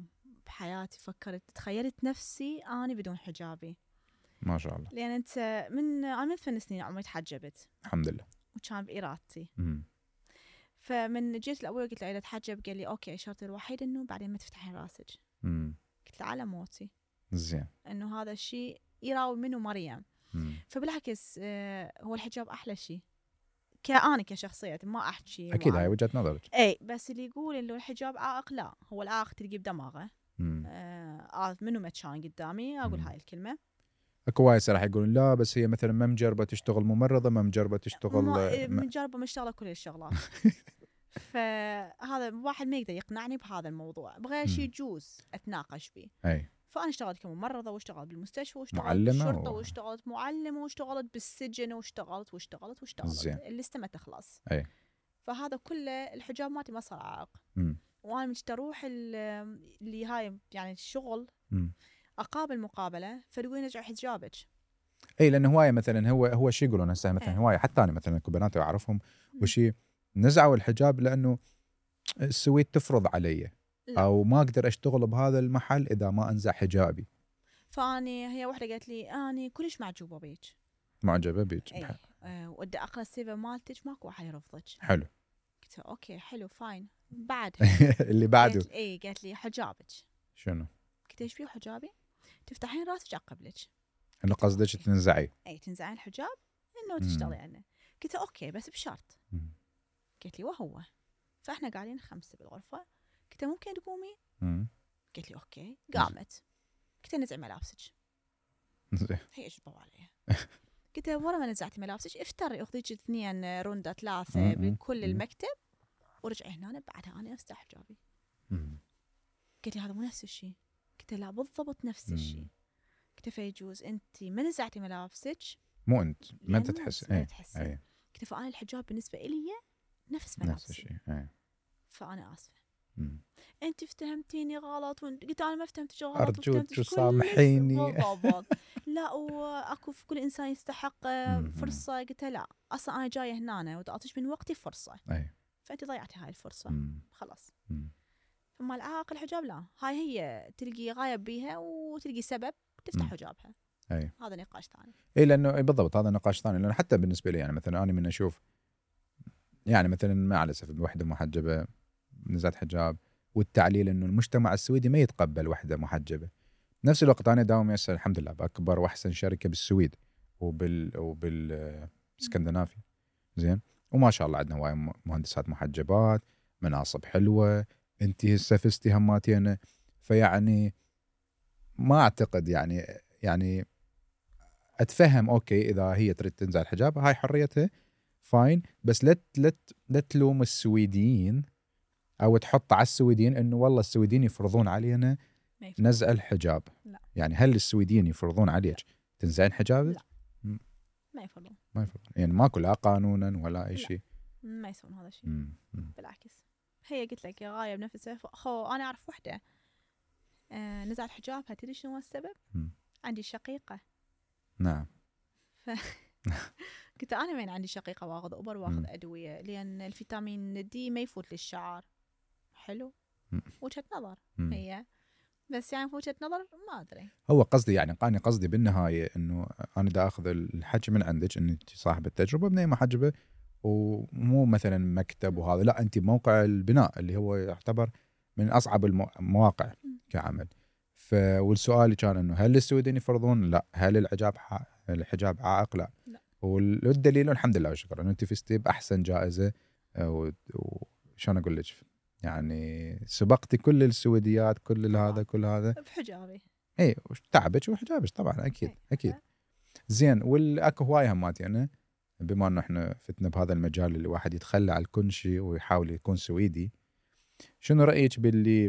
بحياتي فكرت تخيلت نفسي أنا بدون حجابي. ما شاء الله. لأن أنت أنا من 8 سنين عمري تحجبت الحمد لله وكان بإرادتي. فمن جيت لأبوي قلت له إذا تحجب قال لي أوكي شرطي الوحيد إنه بعدين ما تفتحين راسك. قلت له على موتي. زين. إنه هذا الشيء يراوي منه مريم. فبالعكس هو الحجاب أحلى شيء كأنا كشخصية، ما أحكي أكيد هاي وجهة نظرك. أي بس اللي يقول إنه الحجاب عائق، لا، هو العائق تلقيه بدماغه. منو ما كان قدامي أقول هاي الكلمة. اكو وايد راح يقولون لا بس هي مثلا ما مجربه تشتغل ممرضه، ما مجربه تشتغل مجربه مشتغله كل الشغلات. فهذا واحد ما يقدر يقنعني بهذا الموضوع، بغير شيء يجوز اتناقش فيه. فانا اشتغلت كممرضه واشتغلت بالمستشفى واشتغلت بالشرطه واشتغلت معلمه واشتغلت بالسجن واشتغلت اللي استمت تخلص. فهذا كله الحجاب مالتي ما صار عائق. وانا مش تروح اللي هاي يعني الشغل اقابل مقابله فيقولون نرجع حجابك. اي لانه هوايه مثلا هو شيء يقولون هسه مثلا هوايه حتى انا مثلا بنات اعرفهم وشي نزعوا الحجاب لانه السويد تفرض علي او ما اقدر اشتغل بهذا المحل اذا ما انزع حجابي. فاني هي وحده قالت لي اني كلش معجوبه بيك. معجبه بيك. ودي اقرا السيفه مالتك ماكو واحد يرفضك. حلو. قلت اوكي حلو فاين. بعد اللي بعده قالت لي حجابك. شنو؟ قلت ايش فيه حجابي؟ تفتحين راسك اقبلك. انه قصدك تنزعي؟ تنزعين الحجاب انه تشتغلي عنه. قلت اوكي بس بشرط. قالت لي وهو. فاحنا قاعدين 5 بالغرفه. قلت ممكن تقومي؟ قالت لي اوكي. قامت. قلت نزعي ملابسك. هي ايش ضوى عليها. قلت ورا ما نزعتي ملابسك افتري اخذيك 2 روندا 3 بكل المكتب ورجعي هنا بعدها انا استح حجابي. قلت لي هذا مو نفس الشيء. قلت لا بالضبط نفس الشيء. قلت فيجوز انت ما نزعتي ملابسك مو انت ما انت تحس. قلت فانا الحجاب بالنسبه لي نفس ملابسي نفس الشيء. فانا اسفه. انت افتهمتيني غلط قلت انا ما فهمتك غلط ارجوك سامحيني. لا واكو في كل انسان يستحق فرصه. قلت لا اصلا انا جايه هنا ودا اعطيك من وقتي فرصه. فانت ضيعتي هاي الفرصه. خلاص. فما العائق الحجاب لا، هاي هي تلقي غايب بيها وتلقي سبب تفتح حجابها. هذا نقاش ثاني. اي لانه بالضبط هذا نقاش ثاني. لانه حتى بالنسبه لي يعني مثلا انا من اشوف يعني مثلا ما على اسف وحده محجبه نزعت حجاب والتعليل انه المجتمع السويدي ما يتقبل وحده محجبه. نفس الوقت انا داوم يسأل الحمد لله باكبر واحسن شركه بالسويد وبالاسكندنافيا زين، وما شاء الله عندنا هواي مهندسات محجبات، مناصب حلوه، انتي هسه فزتي هماتين. فيعني ما اعتقد يعني اتفهم اوكي اذا هي تريد تنزع الحجاب هاي حريتها فاين، بس لا تلوم السويديين او تحط على السويديين انه والله السويديين يفرضون علينا نزع الحجاب. لا. يعني هل السويديين يفرضون عليك تنزعين حجابك؟ لا ما يفرضون. يعني ماكو لا قانونا ولا اي شيء. ما يسوون هذا الشيء. بالعكس هي قلت لك غاية بنفسها. انا اعرف وحده نزعت حجابها تدري شنو السبب؟ عندي شقيقه. نعم. قلت انا وين عندي شقيقه واخذ ابر واخذ ادويه لان الفيتامين دي ما يفوت للشعر. حلو. وجهه نظر هي، بس يعني وجهه نظر ما ادري. هو قصدي يعني قصدي بالنهايه انه انا دا اخذ الحكي من عندك ان انت صاحبه التجربه بنيه محجبه ومو مثلا مكتب وهذا، لا انت بموقع البناء اللي هو يعتبر من اصعب المواقع كعمل. والسؤال كان انه هل السويديين يفرضون؟ لا. هل الحجاب عائق؟ لا. والدليل الحمد لله والشكر انه انت فزتي باحسن جائزه وشلون اقول لك يعني سبقتي كل السويديات كل هذا بحجابي. اي تعبك وحجابك طبعا اكيد. زين. والاكو هوايه هماتي انا بما انه احنا فتنا بهذا المجال اللي واحد يتخلى على كل شيء ويحاول يكون سويدي، شنو رايك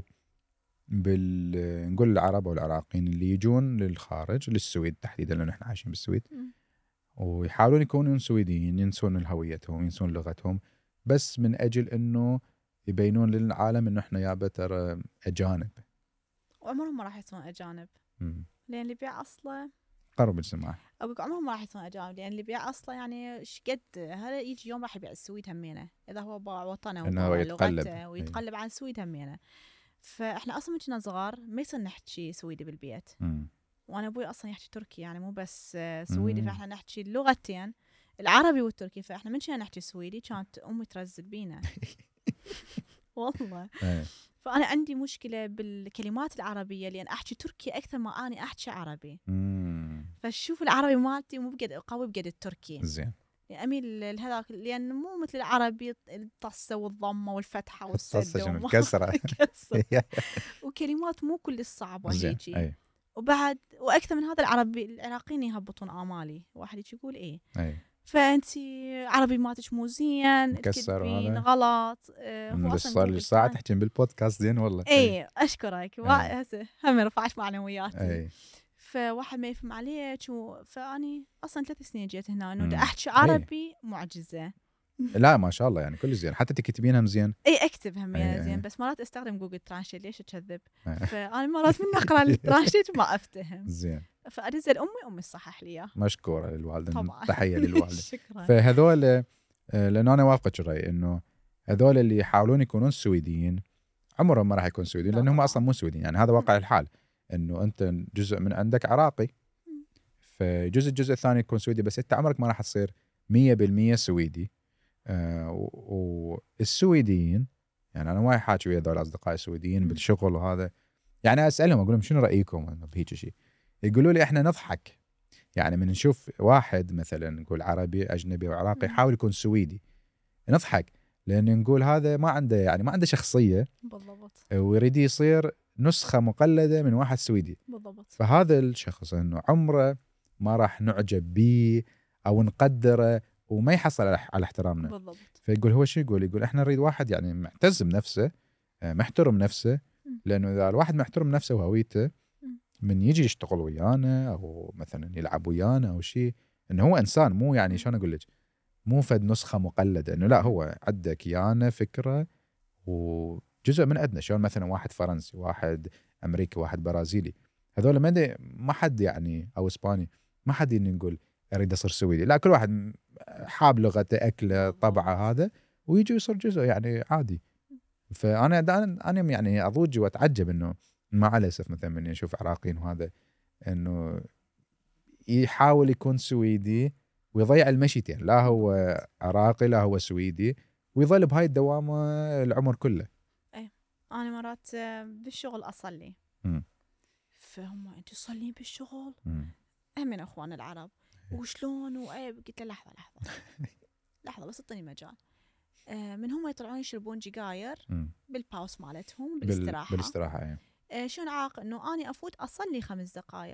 نقول العرب والعراقيين اللي يجون للخارج للسويد تحديدا لانه احنا عايشين بالسويد ويحاولون يكونون سويديين، ينسون هويتهم ينسون لغتهم بس من اجل انه يبينون للعالم انه احنا يابا ترى اجانب. وعمرهم ما راح يصيرون اجانب. لان اللي بيع اصله قرب السماح. اقول عمرهم ما راح يصيرون اجانب لان اللي بيع اصله يعني ايش قد هذا يجي يوم راح يبيع السويد همينه اذا هو باع وطنه وباع لغته ويتقلب على السويد همينه. فاحنا اصلا من كنا صغار ما يصير نحكي سويدي بالبيت. وانا ابوي اصلا يحكي تركي يعني مو بس سويدي. فاحنا نحكي اللغتين العربي والتركي. فاحنا من كنا نحكي سويدي كانت امي ترزل بينا. والله. فانا عندي مشكله بالكلمات العربيه لان احكي تركي اكثر ما اني احكي عربي. فشوف العربي مالتي مو بقد قوي بقد التركي. زين. يعني اميل لهذاك لان مو مثل العربي الطسه والضمه والفتحه والسد والكسره. وكلمات مو كل الصعبه هيجي. وبعد واكثر من هذا العربي العراقيين يهبطون امالي. واحد يقول ايه فانتي عربي ماتش مو زين تكتبين غلط. هو صار لي ساعه تحكين بالبودكاست زين والله. اي اشكرك. هسه هم رفعت معنوياتي. فواحد ما يفهم عليك فاني اصلا 3 سنين جيت هنا انه احكي عربي معجزه. لا ما شاء الله يعني كل زين حتى تكتبينها مزين. اي اكتبها زين بس مرات استخدم جوجل ترانسليت. ليش اكذب؟ فانا مرات من اقرا الترانسليت ما افتهم زين. فارسل امي تصحح لي. مشكوره للوالده. تحيه للوالده. شكرا. فهذول لانه انا وافقك الراي انه هذول اللي يحاولون يكونون سويديين عمرهم ما راح يكون سويديين لانهم اصلا مو سويديين. يعني هذا واقع الحال انه انت جزء من عندك عراقي الجزء الثاني يكون سويدي بس انت عمرك ما راح تصير 100% سويدي. والسويديين يعني انا وايد حاكي ويا هذول اصدقائي السويديين بالشغل وهذا يعني اسالهم اقول لهم شنو رايكم بهيك شيء. يقولوا لي احنا نضحك يعني من نشوف واحد مثلا نقول عربي اجنبي وعراقي يحاول يكون سويدي نضحك لان نقول هذا ما عنده شخصيه بالضبط ويريد يصير نسخه مقلده من واحد سويدي بالضبط. فهذا الشخص انه عمره ما راح نعجب به او نقدره وما يحصل على احترامنا بالضبط. فيقول هو شو يقول احنا نريد واحد يعني معتز بنفسه محترم نفسه لانه اذا الواحد محترم نفسه وهويته من يجي يشتغل ويانا او مثلا يلعب ويانا او شيء انه هو انسان مو يعني شلون اقول لك مو فد نسخه مقلده انه لا هو عنده كيانه فكره وجزء من عندنا. شلون مثلا واحد فرنسي واحد امريكي واحد برازيلي هذول ما حد يعني او اسباني ما حد نقول اريد اصير سويدي. لا كل واحد حاب لغته اكله طبعه هذا ويجي يصير جزء يعني عادي. فانا يعني اضوج واتعجب انه مع الاسف مثلا من اشوف عراقيين وهذا انه يحاول يكون سويدي ويضيع المشيتين لا هو عراقي لا هو سويدي ويظل بهاي الدوامه العمر كله. اي انا مرات بالشغل اصلي فهم انت تصلين بالشغل من اخوان العرب وشلون قلت له لحظه بس اعطيني مجال. من هم يطلعون يشربون جيجاير بالباوس مالتهم بالاستراحه شلون عاق انه اني افوت اصلي 5 دقائق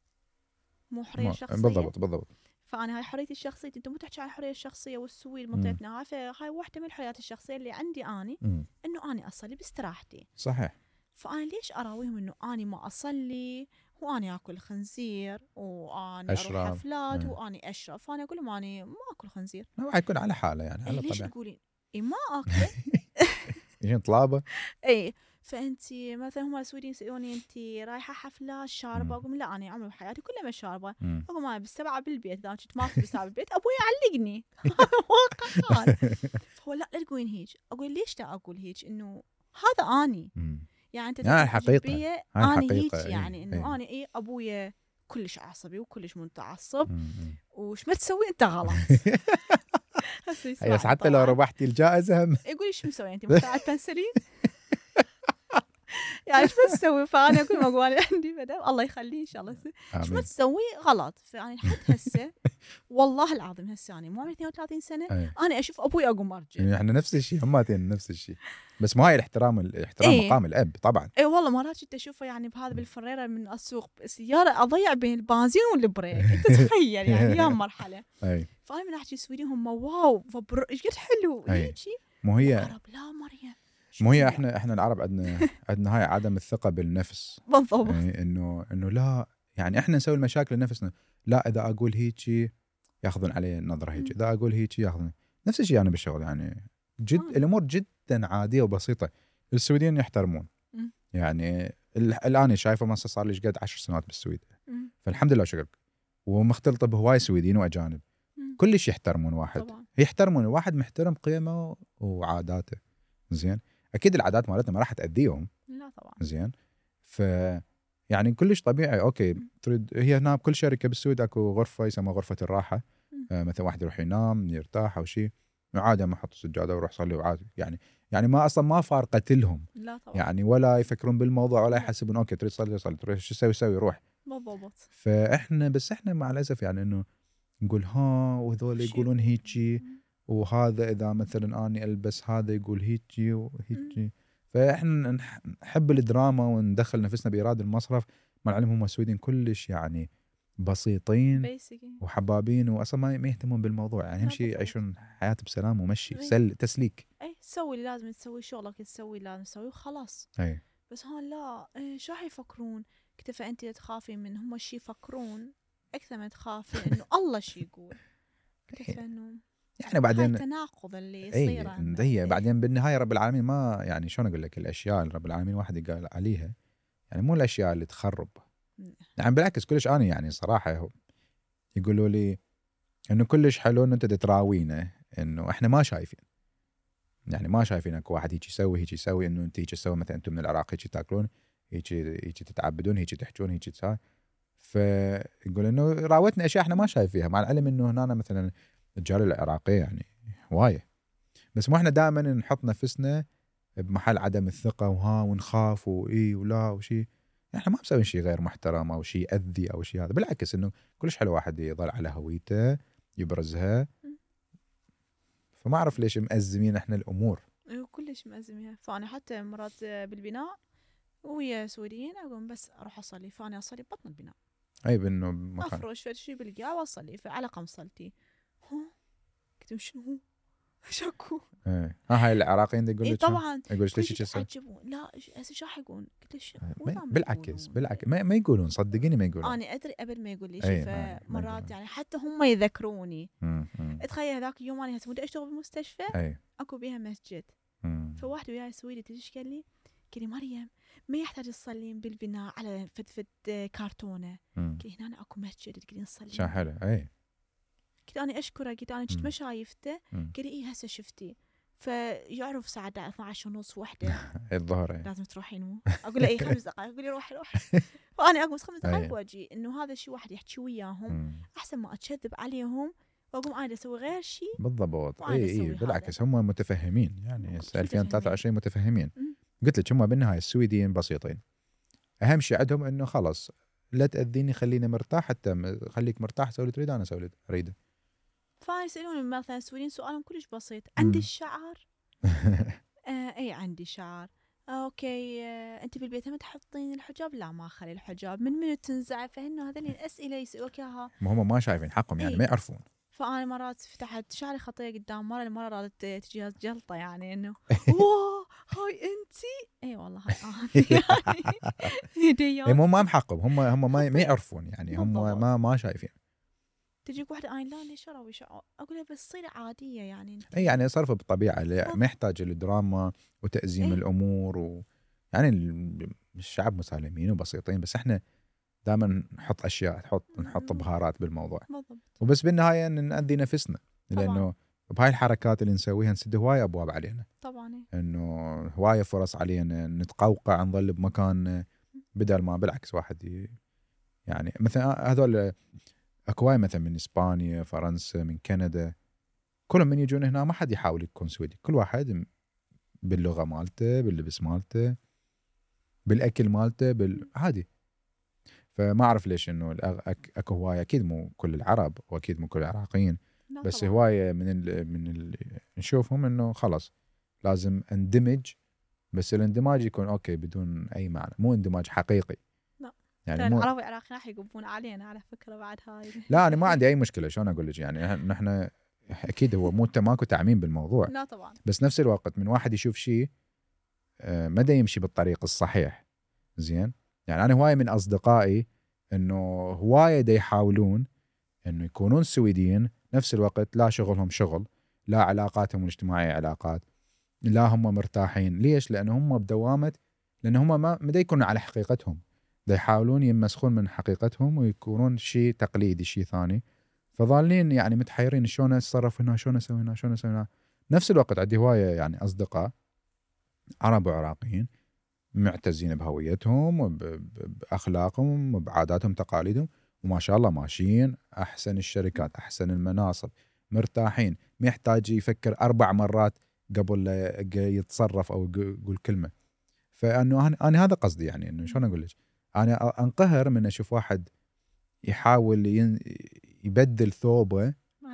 مو حريه شخصيه بالضبط. فانا هاي حريتي الشخصيه. انت مو تحكي عن الحريه الشخصيه والسوي منطقتنا هاي فهاي واحده من الحريات الشخصيه اللي عندي اني انه اني اصلي باستراحتي صحيح. فانا ليش اراويهم انه اني ما اصلي واني اكل خنزير واني اروح حفلات واني اشرب. فانا اقول لهم اني ما اكل خنزير ما يكون على حاله يعني على ليش تقولين ما اكل يجين طلابه اي فانتي مثلا هم السويديين يسالوني انتي رايحه حفله شاربه اقول لا انا عمري بحياتي كلها ما شاربه. اقول ما بالسبعه بالبيت اذا كنت ما في بالسبعه بالبيت ابوي يعلقني واقع. فهو لا تقولين هيك. اقول ليش لا اقول هيك انه هذا اني يعني انت حقيقه انا هيك يعني انه انا ابويا كلش عصبي وكلش متعصب وش ما تسوي انت غلط. هي حتى لو ربحتي الجائزه هم يقول لي شو مسوي انت مقطعه بنسلين يعني شو تسوي. فانا اقول ما انا عندي مدام الله يخليه ان شاء الله شو ما تسوي غلط. فانا لحد هسه والله العظيم هسه انا مو عمري 32 سنه انا اشوف ابوي اقوم ارجع. يعني احنا نفس الشيء هماتين نفس الشيء بس ما هي الاحترام مقام الاب طبعا. اي والله مرات كنت اشوفه يعني بهذا بالفريره من السوق سياره اضيع بين البنزين والبريك. انت تخيل يعني يا مرحله. فانا من احكي سويدي هم واو ايش قد حلو هيجي. مو هي العرب لا مريم مو هي احنا العرب عندنا هاي عدم الثقه بالنفس بالضبط. انه لا يعني احنا نسوي المشاكل لنفسنا. لا اذا اقول هيجي ياخذون علي نظره هيجي اذا اقول هيجي ياخذون نفس الشيء. انا بالشغل يعني الامور جدا عاديه وبسيطه. السويديين يحترمون يعني الان شايفه ما صار لي قد 10 سنوات بالسويد فالحمد لله شكرك ومختلطه بهواي سويديين واجانب كلش يحترمون واحد طبعا. يحترمون الواحد محترم قيمه وعاداته زين. اكيد العادات مالتنا ما راح تاذيهم. لا طبعا. زين. ف يعني كلش طبيعي. اوكي تريد هي هنا بكل شركه بالسويد اكو غرفه يسموها غرفه الراحه. مثلا واحد يروح ينام يرتاح او شيء، عادي ما احط السجاده واروح اصلي وعادي. يعني ما اصلا ما فارقت لهم. لا طبعا. يعني ولا يفكرون بالموضوع ولا يحسبون اوكي تريد تصلي صلي، تروح شو تسوي روح. بالضبط. فاحنا مع الاسف يعني انه نقول ها وهذول يقولون هيجي، وهذا اذا مثلا اني البس هذا يقول هيجي وهيجي. فاحنا نحب الدراما وندخل نفسنا بايراد المصرف، مع العلم هم السويدين كلش يعني بسيطين وحبابين، واصلا ما يهتمون بالموضوع. يعني اهم شيء يعيشون حياه بسلام ومشي تسليك. اي تسوي اللي لازم تسوي، شغلك تسوي اللي لازم تسويه وخلاص. اي بس هون لا، شو راح يفكرون؟ كتفة انت تخافي من هم شي يفكرون اكثر ما تخافي انه الله شي يقول. كتفة انه يعني بعدين التناقض اللي يصير هي بعدين بالنهايه رب العالمين ما يعني شلون اقول لك، الاشياء اللي رب العالمين واحد قال عليها يعني مو الاشياء اللي تخرب. يعني بالعكس كلش انا يعني صراحه يقولوا لي انه كلش حلو انه انت تراوينا انه احنا ما شايفين، يعني ما شايفين اكو واحد هيك يسوي هيك يسوي، انه انت هيك تسوي مثلا انتم من العراق هيك تاكلون هيك تتعبدون هيك تحجون هيك تسوي. فيقول انه راوتنا اشياء احنا ما شايفيها، مع العلم انه هنا مثلا الجاليه العراقيه يعني هوايه، بس مو احنا دائما نحط نفسنا بمحل عدم الثقه ونخاف واي ولا وشي. احنا ما مسوين شيء غير محترم او شيء يأذي او شيء هذا. بالعكس انه كلش حلو واحد يظل على هويته يبرزها. فما اعرف ليش مأزمين احنا الامور. كلش مأزمين. فانا حتى مرات بالبناء ويا سوريين اقوم بس اروح اصلي، فانا اصلي ببطن البناء. اي بانه مكان افرش شيء بالقاع واصلي على قمصلتي. قلت شنو شكو. هاي العراقيين يقول لك طبعا يقول لك ليش تسوي؟ لا هسه شو راح يقولون؟ قلت له بالعكس ما يقولون، صدقيني ما يقولون. انا ادري قبل ما يقول لي شيء. فمرات يعني حتى هم يذكروني. اتخيل هذاك اليوم انا هسه اشتغل بالمستشفى اكو بيها مسجد. فواحد وياي سويدي تجي قال لي مريم ما يحتاج تصلين بالبناء على فد كرتونه. قلت هنا اكو مسجد تقدرين تصلين. شا حلو. قلت انا اشكره، قلت انا كنت ما شايفته. قال لي هسه شفتي. فيعرف ساعة 12:30 وحدة الظهر لازم تروحين. مو اقول له 5 دقائق. يقول لي روحي فانا اقوم 5 دقائق واجي. انه هذا الشيء واحد يحكي وياهم احسن ما اتشذب عليهم واقوم انا اسوي غير شيء. بالضبط. اي بالعكس هم متفهمين يعني 2023 متفهمين. قلت لك هم بالنهايه السويديين بسيطين. اهم شيء عندهم انه خلص لا تاذيني، خليني مرتاح، حتى خليك مرتاح سوي اللي تريد انا اسوي اللي اريده. فيسألوني مثلا السوريين سؤالهم كلش بسيط. عندي الشعر. اي عندي شعر. اوكي انت بالبيت ما تحطين الحجاب؟ لا ما اخلي الحجاب. من تنزع؟ فهنا هذول الاسئله يسالوك اياها. هم ما شايفين حقهم يعني ما يعرفون. فانا مرات فتحت شعري خطيه قدام مره رادت تجي جلطه يعني انه واو هاي انتي. اي والله هاي يعني هم ما محقهم. هم ما يعرفون يعني هم ما شايفين. تجيك واحدة لا ليش اروي شعر؟ اقول لها بس صير عاديه يعني انت. اي يعني صرف بالطبيعه ما يحتاج الدراما وتأزيم الامور يعني الشعب مسالمين وبسيطين، بس احنا دائما نحط اشياء نحط بهارات بالموضوع. بالضبط. وبس بالنهايه نأذي نفسنا لانه بهاي الحركات اللي نسويها نسد هوايه ابواب علينا. طبعا. انه هوايه فرص علينا نتقوقع نظل بمكان بدل ما بالعكس واحد يعني مثلا هذول اكو مثلا من اسبانيا فرنسا من كندا كلهم من يجون هنا ما حد يحاول يكون سويدي. كل واحد باللغه مالته باللبس مالته بالاكل مالته عادي. فما اعرف ليش انه اكو هوايه. اكيد مو كل العرب واكيد مو كل العراقيين، بس طبعا. هوايه من نشوفهم انه خلاص لازم اندمج، بس الاندماج يكون اوكي بدون اي معنى، مو اندماج حقيقي. يعني العرب والعراقيين راح يقبون علينا على فكره بعد هاي. لا انا ما عندي اي مشكله. شلون اقول لك يعني نحن اكيد هو ماكو تعميم بالموضوع. لا طبعا. بس نفس الوقت من واحد يشوف شيء ما دا يمشي بالطريق الصحيح زين. يعني انا هوايه من اصدقائي انه هوايه دا يحاولون انه يكونون سويديين نفس الوقت لا شغلهم شغل لا علاقاتهم الاجتماعيه علاقات لا هم مرتاحين. ليش؟ لانه هم بدوامه، لان هم ما دا يكونوا على حقيقتهم، دا يحاولون يمسخون من حقيقتهم ويكونون شيء تقليدي شيء ثاني. فظالين يعني متحيرين شلون اتصرف هنا شلون اسوي هنا شلون اسوي هنا. نفس الوقت عندي هوايه يعني اصدقاء عرب وعراقيين معتزين بهويتهم وبأخلاقهم وبعاداتهم تقاليدهم، وما شاء الله ماشيين أحسن الشركات، أحسن المناصب، مرتاحين، ما يحتاج يفكر 4 مرات قبل لا يتصرف أو يقول كلمة. فأنه أنا هذا قصدي، يعني أنه شلون أقول لك، أنا أنقهر من أشوف واحد يحاول يبدل ثوبه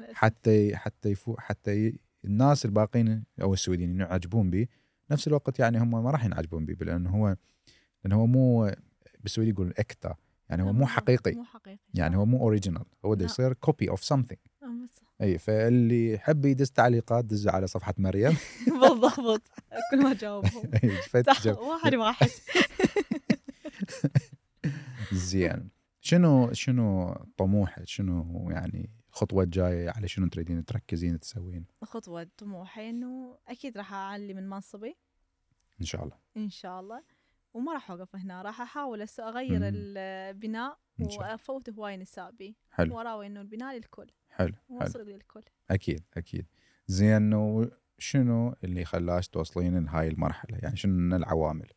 حتى الناس الباقين أو السويديين يعجبون به، نفس الوقت يعني هم ما راح ينعجبون به، لأنه هو مو بالسويدي يقول اكتا، يعني هو مو حقيقي، يعني هو مو اوريجينال، هو ده يصير كوبي اوف سمثينج. اي، فاللي يحب يدز تعليقات دز على صفحة مريم. بالضبط، كل ما جاوبهم واحد زين. شنو طموحك؟ شنو يعني الخطوة الجاية؟ على شنو تريدين تركزين تسوين؟ خطوة طموحي انه اكيد راح اعلي من منصبي ان شاء الله، ان شاء الله، وما راح اوقف هنا، راح احاول اغير البناء وافوت هواي نساء بي، وراوي انه البناء للكل. حلو، وصل للكل. اكيد. زين، شنو اللي خلاش توصلين لهاي المرحلة؟ يعني شنو العوامل؟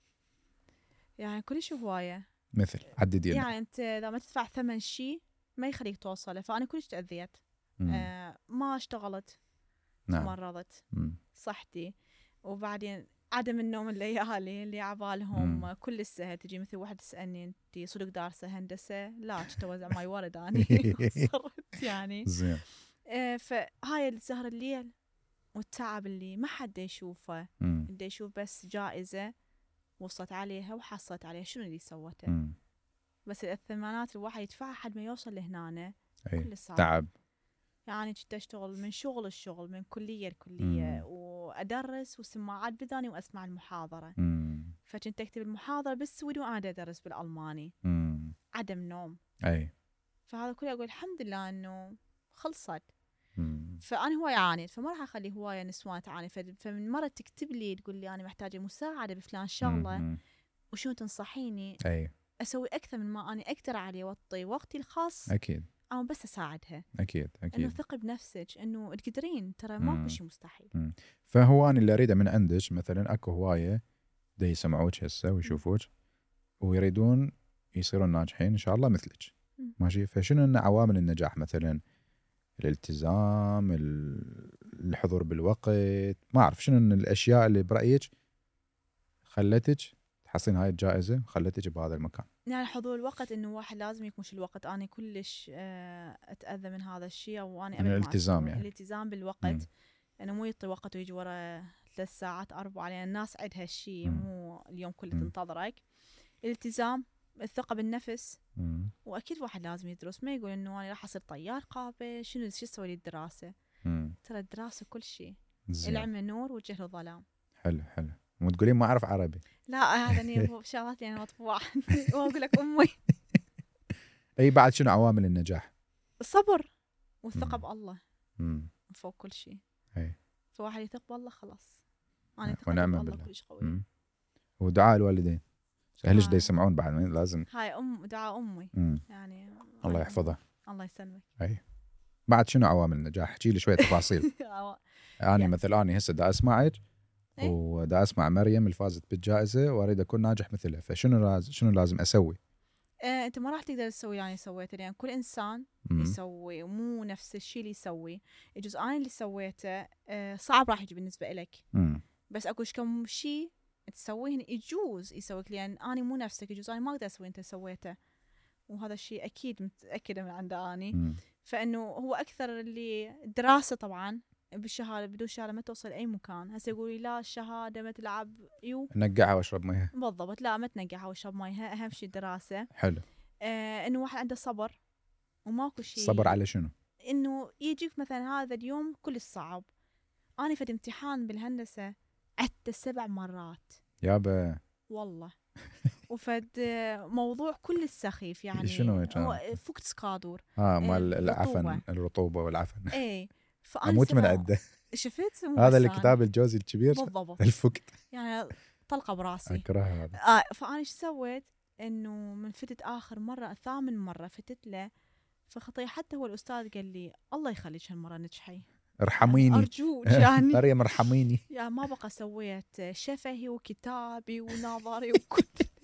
يعني كل شيء هواية، مثل عددي لنا. يعني انت اذا ما تدفع ثمن شيء ما يخليك توصله. فانا كلش تأذيت، ما اشتغلت، نعم. مرضت صحتي، وبعدين عدم النوم الليالي اللي عبالهم كل السنة تجي مثل واحد تسألني انت صدق دارسة هندسة؟ لا، تتوزع معي ورد اني صرت يعني زين. فهاي السهر الليل والتعب اللي ما حد يشوفه، اللي يشوف بس جائزة وصلت عليها وحصلت عليها، شنو اللي سوته؟ بس الثمانات الواحد يدفعها حد ما يوصل لهنا كل صعب. تعب، يعني كنت أشتغل من شغل الشغل، من كلية لكلية، وأدرس وسماعات بذاني وأسمع المحاضرة. فكنت أكتب المحاضرة بالسويدي وأنا أدرس بالألماني. عدم نوم. فهذا كله أقول الحمد لله إنه خلصت. فأنا هواية عانيت، فما راح أخلي هواية نسوان تعاني. فمن مرة تكتب لي تقول لي أنا محتاجة مساعدة بفلان شغلة وشو تنصحيني أسوي أكثر من ما أنا أقدر عليه، وأعطي وقتي الخاص أكيد، أو بس أساعدها. أكيد. إنه ثقي بنفسك، إنه تقدرين، ترى ماكو شيء مستحيل. فهو أنا اللي أريده من عندك، مثلا أكو هواية دا يسمعوك هسه ويشوفوك ويريدون يصيرون ناجحين إن شاء الله مثلك، ماشي؟ فشنو إن عوامل النجاح؟ مثلا الالتزام، الحضور بالوقت، ما أعرف شنو إن الأشياء اللي برأيك خلتك تحصلين هاي الجائزة وخلتك بهذا المكان. يعني حضور الوقت، إنه واحد لازم يكمش الوقت. أنا كلش أتأذى من هذا الشيء، وأنا من الالتزام، يعني الالتزام بالوقت. أنا مو يعطي وقت ويجي ورا 3 ساعات 4، يعني الناس عندها الشيء، مو اليوم كله تنتظرك. الالتزام، الثقة بالنفس. وأكيد واحد لازم يدرس، ما يقول إنه أنا راح أصير طيار قابل، شو أسوي لي الدراسة؟ ترى الدراسة كل شيء. العلم نور والجهل ظلام. حلو. مو تقولين ما أعرف عربي؟ لا، هذا شغلات يعني مطبوعة. وأقول لك أمي. أي، بعد شنو عوامل النجاح؟ الصبر والثقة بالله فوق كل شيء. فواحد يثق بالله خلاص. أنا ثقة بالله كلش قوي. ودعاء الوالدين، أهلش دا يسمعون بعد، لازم. هاي دعاء أمي. يعني الله يحفظها. الله يسلمك. بعد شنو عوامل النجاح؟ احكي لي شوية تفاصيل. أنا مثلا أنا هسه دا أسمعك ودا أسمع مريم اللي فازت بالجائزة وأريد أكون ناجح مثلها، فشنو لازم أسوي؟ أنت ما راح تقدر تسوي يعني سويته، يعني كل إنسان يسوي ومو نفس الشيء اللي يسوي. الجزء أنا اللي سويته صعب راح يجي بالنسبة إلك، بس أقول كم شيء تسويه يجوز يسويك، لأن أنا مو نفسك. يجوز أنا ما أقدر أسوي أنت سويته، وهذا الشيء أكيد متأكدة من عند أني. فإنه هو أكثر اللي دراسة طبعا بالشهادة، بدون شهادة ما توصل أي مكان. هسه يقولي لا الشهادة ما تلعب نقعها واشرب ميها. بالضبط، لا ما تنقعها واشرب ميها، أهم شيء الدراسة. حلو. إنه واحد عنده صبر، وماكو شيء. صبر على شنو؟ إنه يجيك مثلا هذا اليوم كل صعب. أنا فد امتحان بالهندسة عدته 7 مرات يابا والله. وفد موضوع كل السخيف، يعني شنو فكت سكادور مال العفن، الرطوبة والعفن. ايه، أموت من عده. شفت هذا الكتاب الجوزي الكبير بالضبط. الفكت يعني طلقة براسي. أكره هذا. فأنا ايش سويت؟ إنه من فتت آخر مرة 8 مرة فتت له، فخطية حتى هو الأستاذ قال لي الله يخليك هالمرة نجحي. ارحميني ارجوك يعني مريم ارحميني. يا ما بقى سويت شفهي وكتابي ونظري وكل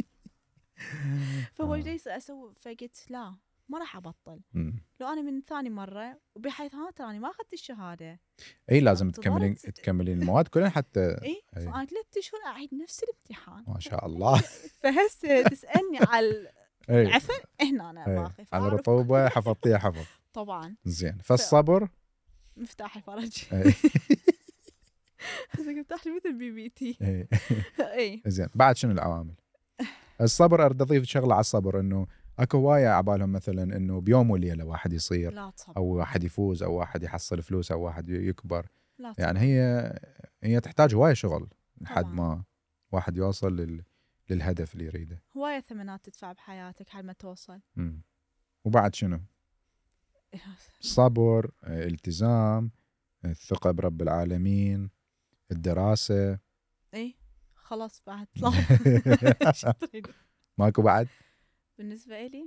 فهو جلس اسوي، فقلت لا ما راح ابطل. لو انا من ثاني مره، وبحيث ها تراني ما اخذت الشهاده، اي لازم تكملين المواد كلها حتى. اي فانا 3 شهور اعيد نفس الامتحان ما شاء الله. فهسه تسالني على العفن هنا انا باقي على الرطوبه حفظتيها حفظ طبعا. زين. فالصبر مفتاح الفرج. هذا مفتاح مثل BBT. اي زين. بعد شنو العوامل الصبر؟ اريد اضيف شغله على الصبر، انه اكو هوايه عبالهم مثلا انه بيوم وليله واحد يصير، او واحد يفوز، او واحد يحصل فلوس، او واحد يكبر. يعني هي تحتاج هوايه شغل لحد ما واحد يوصل للهدف اللي يريده. هوايه ثمنات تدفع بحياتك حد ما توصل. وبعد شنو؟ صبر، التزام، الثقه برب العالمين، الدراسه. اي خلاص بعد طلع. ماكو بعد بالنسبة إلي؟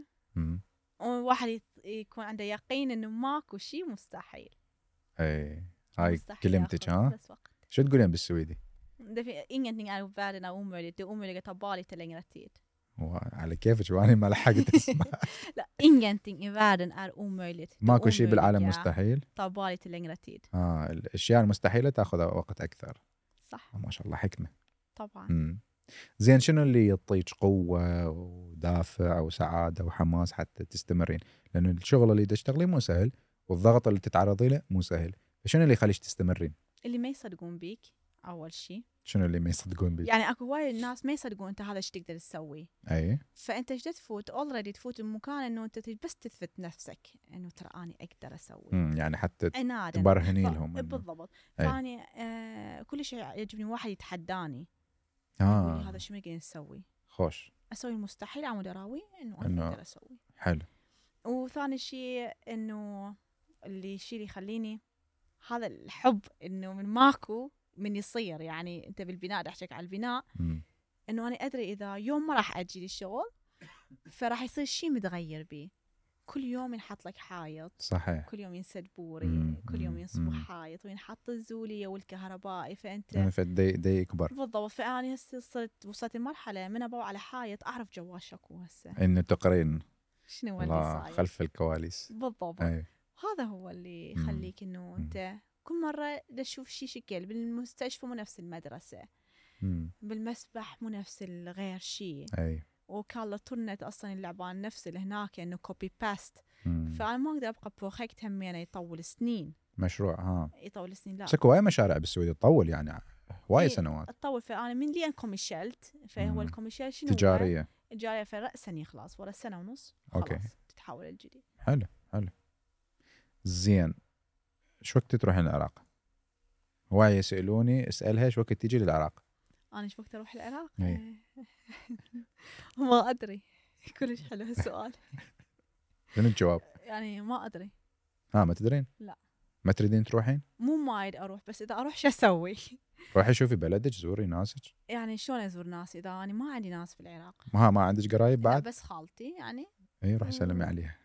واحد يكون عنده يقين إنه ماكو شيء مستحيل. اي هاي كلمتك ها؟ شو تقولين بالسويدي؟ Det finns ingenting är världen är omöjligt. Det är omöjligt att ta bara lite längre tid. على كيفك وأنا ما لحقت اسمع. لا ingenting i världen är omöjligt. ماكو شيء بالعالم مستحيل. ta bara lite längre tid. الأشياء المستحيلة تأخذ وقت أكثر. صح. ما شاء الله حكمة. طبعا. زين. شنو اللي يعطيك قوة ودافع وسعادة وحماس حتى تستمرين؟ لأنه الشغل اللي تشتغليه مو سهل، والضغط اللي تتعرضي له مو سهل. فشنو اللي يخليك تستمرين؟ اللي ما يصدقون بيك أول شيء. شنو اللي ما يصدقون بيك؟ يعني اكو وايد الناس ما يصدقون انت هذا ايش تقدر تسوي. اي. فانت ايش تفوت اوريدي تفوت المكان انه انت بس تثبت نفسك انه ترى اني اقدر اسوي. يعني حتى تبرهني لهم. بالضبط. فاني كل شيء يعجبني واحد يتحداني. يقول لي هذا شو ممكن نسوي؟ خوش. اسوي المستحيل عمود اراوي انه انا اقدر اسوي. حلو. وثاني شيء انه الشيء اللي يخليني هذا الحب انه من ماكو من يصير. يعني انت بالبناء دا احكيك على البناء انه انا ادري اذا يوم ما راح اجي للشغل فراح يصير شيء متغير بيه. كل يوم ينحط لك حائط. صحيح. كل يوم ينسد بوري. كل يوم ينصب حائط وينحط الزوليه والكهربائي. فانت دي يكبر. بالضبط. فاني هسه وصلت المرحله من ابو على حائط اعرف جوا شكو هسه انه تقرين شنو اللي صاير خلف الكواليس. بالضبط. هذا هو اللي يخليك انه انت كل مرة تشوف شيء شكل. بالمستشفى مو نفس المدرسة. بالمسبح مو نفس الغير شيء. وكالا تورنت أصلا اللعبان نفس اللي هناك إنه كوبي باست. فأنا ما أقدر أبقى بروجكت همينة يطول سنين. مشروع يطول سنين. لا سكوا مشاريع بالسويد تطول يعني هواي سنوات. تطول. فأنا من لي كوميشلت. فهو الكوميشل شنو؟ تجارية. تجارية فرأسا يخلص ورا سنة ونص. أوكي. تتحول الجديد. حلو. زين. شو وقت تروحين العراق؟ هواي يسألوني اسألها شو وقت تيجي للعراق؟ أنا شو وقت أروح العراق؟ ما أدري. كلش حلو هالسؤال. شنو الجواب؟ يعني ما أدري. ما تدرين؟ لا. ما تريدين تروحين؟ مو ما يد أروح، بس إذا أروح شو أسوي؟ روحي شوفي بلدك، زوري ناسك. يعني شلون أزور ناس إذا أنا ما عندي ناس في العراق؟ ما عندك قرايب بعد؟ بس خالتي يعني. روحي سلمي عليها.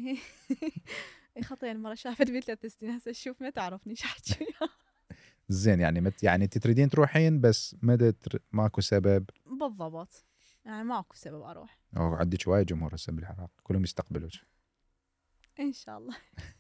خطير مرة شافت بي 3 سنين هسه شوف ما تعرفني شو احكي وياها. زين. يعني تريدين تروحين بس ماكو سبب. بالضبط. يعني ماكو سبب اروح. عندك وايد جمهور هسه بالعراق كلهم يستقبلوك. ان شاء الله.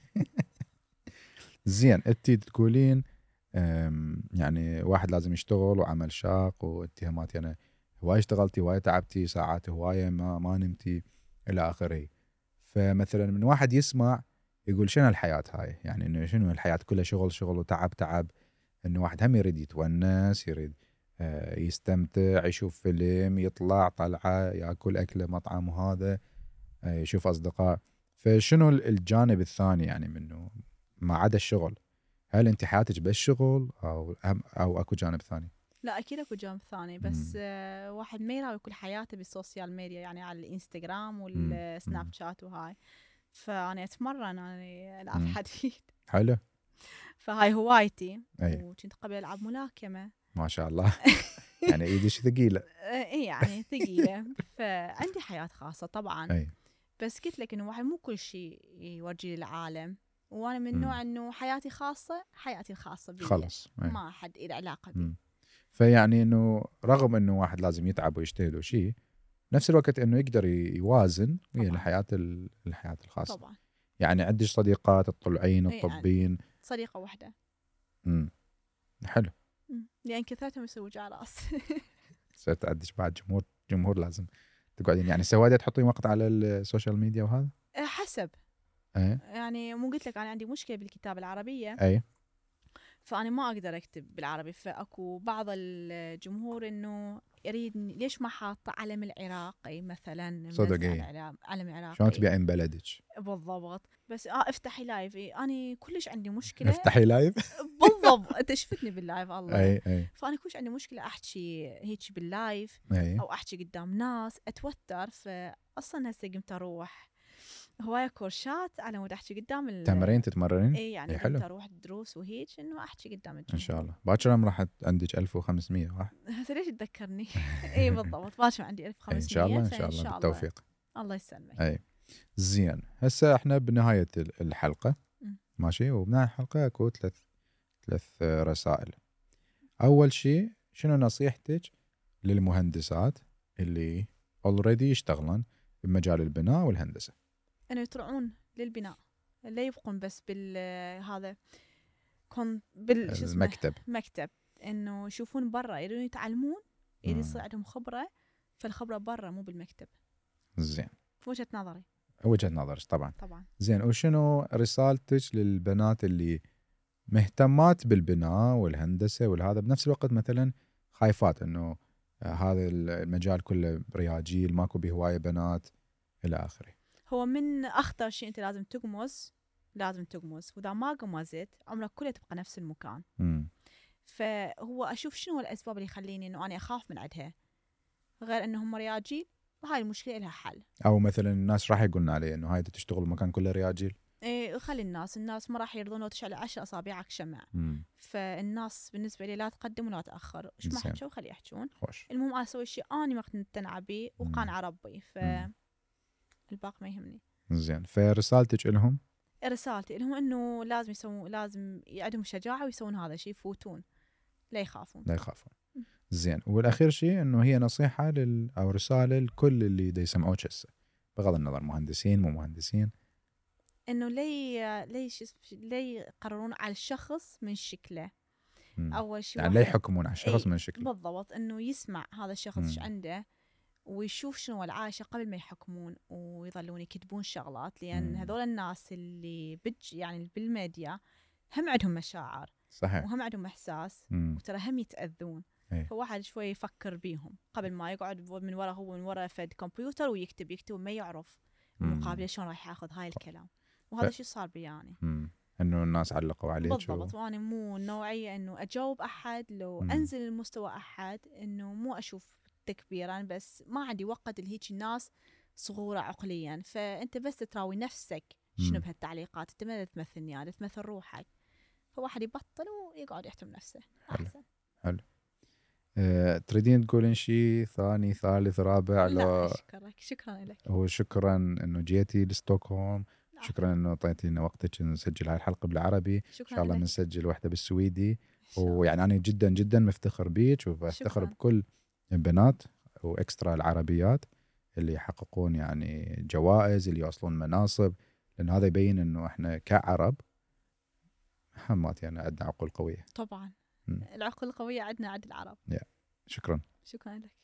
زين. انت تقولين يعني واحد لازم يشتغل وعمل شاق واتهامات. يعني هواي اشتغلتي هواي تعبتي ساعات هواية ما نمتي الى اخره. فمثلا من واحد يسمع يقول شنو الحياة هاي؟ يعني انه شنو الحياة كلها شغل وتعب. انه واحد هم يريد يتونس، يريد يستمتع، يشوف فيلم، يطلع طلعة، ياكل أكله مطعم، وهذا يشوف أصدقاء. فشنو الجانب الثاني يعني منه ما عدا الشغل؟ هل انت حياتك بس شغل او اكو جانب ثاني؟ لا اكيد اكو جانب ثاني، بس واحد ما يراوي كل حياته بالسوشيال ميديا، يعني على الانستغرام والسناب شات وهاي. فانا اتمرن، انا العب حديد. حلو. فهاي هوايتي. وكنت قبل العب ملاكمه. ما شاء الله. يعني ايدك ثقيله. اي يعني ثقيله. فعندي حياه خاصه طبعا. أي. بس قلت لك انه واحد مو كل شيء يورجي للعالم، وانا من نوع انه حياتي خاصه، حياتي الخاصه بي خلص ما حد له علاقه بي. فيعني انه رغم انه واحد لازم يتعب ويجتهد وشيء، نفس الوقت انه يقدر يوازن ويا الحياه الخاصه. طبعا. يعني عندي صديقات تطلعين الطبين، يعني صديقه واحده. حلو. لان كثرتهم يسووا وجع راس. صرت عندك بعد جمهور لازم تقعدين. يعني سوادة تحطين وقت على السوشيال ميديا وهذا؟ حسب. يعني مو قلت لك انا عندي مشكله بالكتابه العربيه. فانا ما اقدر اكتب بالعربي. فاكو بعض الجمهور انه يريد ليش ما حاطه علم العراقي مثلا. صدق علم العراقي شلون تبيعين بلدك؟ بالضبط. بس افتحي لايف. انا كلش عندي مشكله. افتحي لايف. بالضبط. انت شفتني باللايف الله. اي. فانا كلش عندي مشكله احكي هيك باللايف. او احكي قدام ناس اتوتر. فاصلا هسه قمت اروح هواية كورسات على مود احكي قدام تمرين تتمرنين. اي يعني قمت اروح دروس وهيك انه احكي قدام الجمهور. ان شاء الله باكر راح عندك 1500 واحد. هسه ليش تذكرني؟ اي بالضبط باكر عندي 1500. ان شاء الله ان شاء الله بالتوفيق. الله يسلمك. اي زين. هسه احنا بنهايه الحلقه ماشي. وبنهايه الحلقه اكو ثلاث رسائل. اول شيء شنو نصيحتك للمهندسات اللي اوريدي يشتغلون بمجال البناء والهندسه؟ انه يطلعون للبناء، لا يبقون بس هذا المكتب. مكتب. انه يشوفون برا، يريدون يتعلمون، يريد يصير عندهم خبره. فالخبره برا مو بالمكتب. زين. وجهه نظري. وجهه نظرك طبعا. طبعا. زين. وشنو رسالتك للبنات اللي مهتمات بالبناء والهندسه والهذا، بنفس الوقت مثلا خايفات انه هذا المجال كله رياجيل، ماكو بهوايه بنات الى اخره؟ هو من اخطر شيء انت لازم تقمز، واذا ما قمزت عمرك كله تبقى نفس المكان. فهو اشوف شنو الاسباب اللي يخليني انه انا اخاف من عندها، غير انه هم رياجيل وهاي المشكله لها حل. او مثلا الناس راح يقولون عليه انه هاي تشتغل المكان كله رياجيل. ايه خلي الناس ما راح يرضون لو تشعل 10 اصابعك شمع. فالناس بالنسبه لي لا تقدم ولا تاخر. ايش ما حكوا خلي يحجون. المهم انا اسوي شيء اني مقتنعه به وقانعه ربي. الباقي ما يهمني. زين. فرسالتك لهم؟ رسالتي لهم انه لازم عندهم شجاعه ويسوون هذا الشيء، يفوتون لا يخافون. زين. والاخير شيء انه هي نصيحه او رساله لكل اللي دا يسمعوك هسه بغض النظر مهندسين مو مهندسين، انه لا يقررون على الشخص من شكله. اول شيء يعني لا يحكمون على الشخص من شكله. بالضبط. انه يسمع هذا الشخص ايش عنده ويشوف شنو العايشه قبل ما يحكمون ويظلون يكتبون شغلات. لان هذول الناس اللي يعني بالميديا هم عندهم مشاعر. صحيح. وهم عندهم احساس. وترى هم يتاذون. فواحد شوي يفكر بيهم قبل ما يقعد من ورا فد كمبيوتر ويكتب وما يعرف المقابله شلون راح ياخذ هاي الكلام. وهذا شيء صار بي يعني. انه الناس علقوا عليك. بالضبط. وانا مو النوعيه انه اجاوب احد لو انزل المستوى احد، انه مو اشوف تكبيرا، بس ما عندي وقت لهيك الناس صغوره عقليا. فانت بس تراوي نفسك شنو بهالتعليقات. انت ما تمثلني يعني تمثل روحك. فواحد يبطل ويقعد يحترم نفسه احسن. حلو. تريدين تقولين شيء ثاني ثالث رابع؟ لا شكرا لك. وشكرا انه جيتي لستوكهولم. شكرا انه اعطيتينا وقتك نسجل هاي الحلقه بالعربي. ان شاء الله بنسجل واحده بالسويدي. ويعني انا جدا جدا مفتخر بيك وبفتخر بكل البنات واكسترا العربيات اللي يحققون يعني جوائز، اللي يوصلون مناصب، لان هذا يبين انه احنا كعرب همات يعني عندنا عقول قويه. طبعا. العقول القويه عندنا عند العرب. شكرا لك.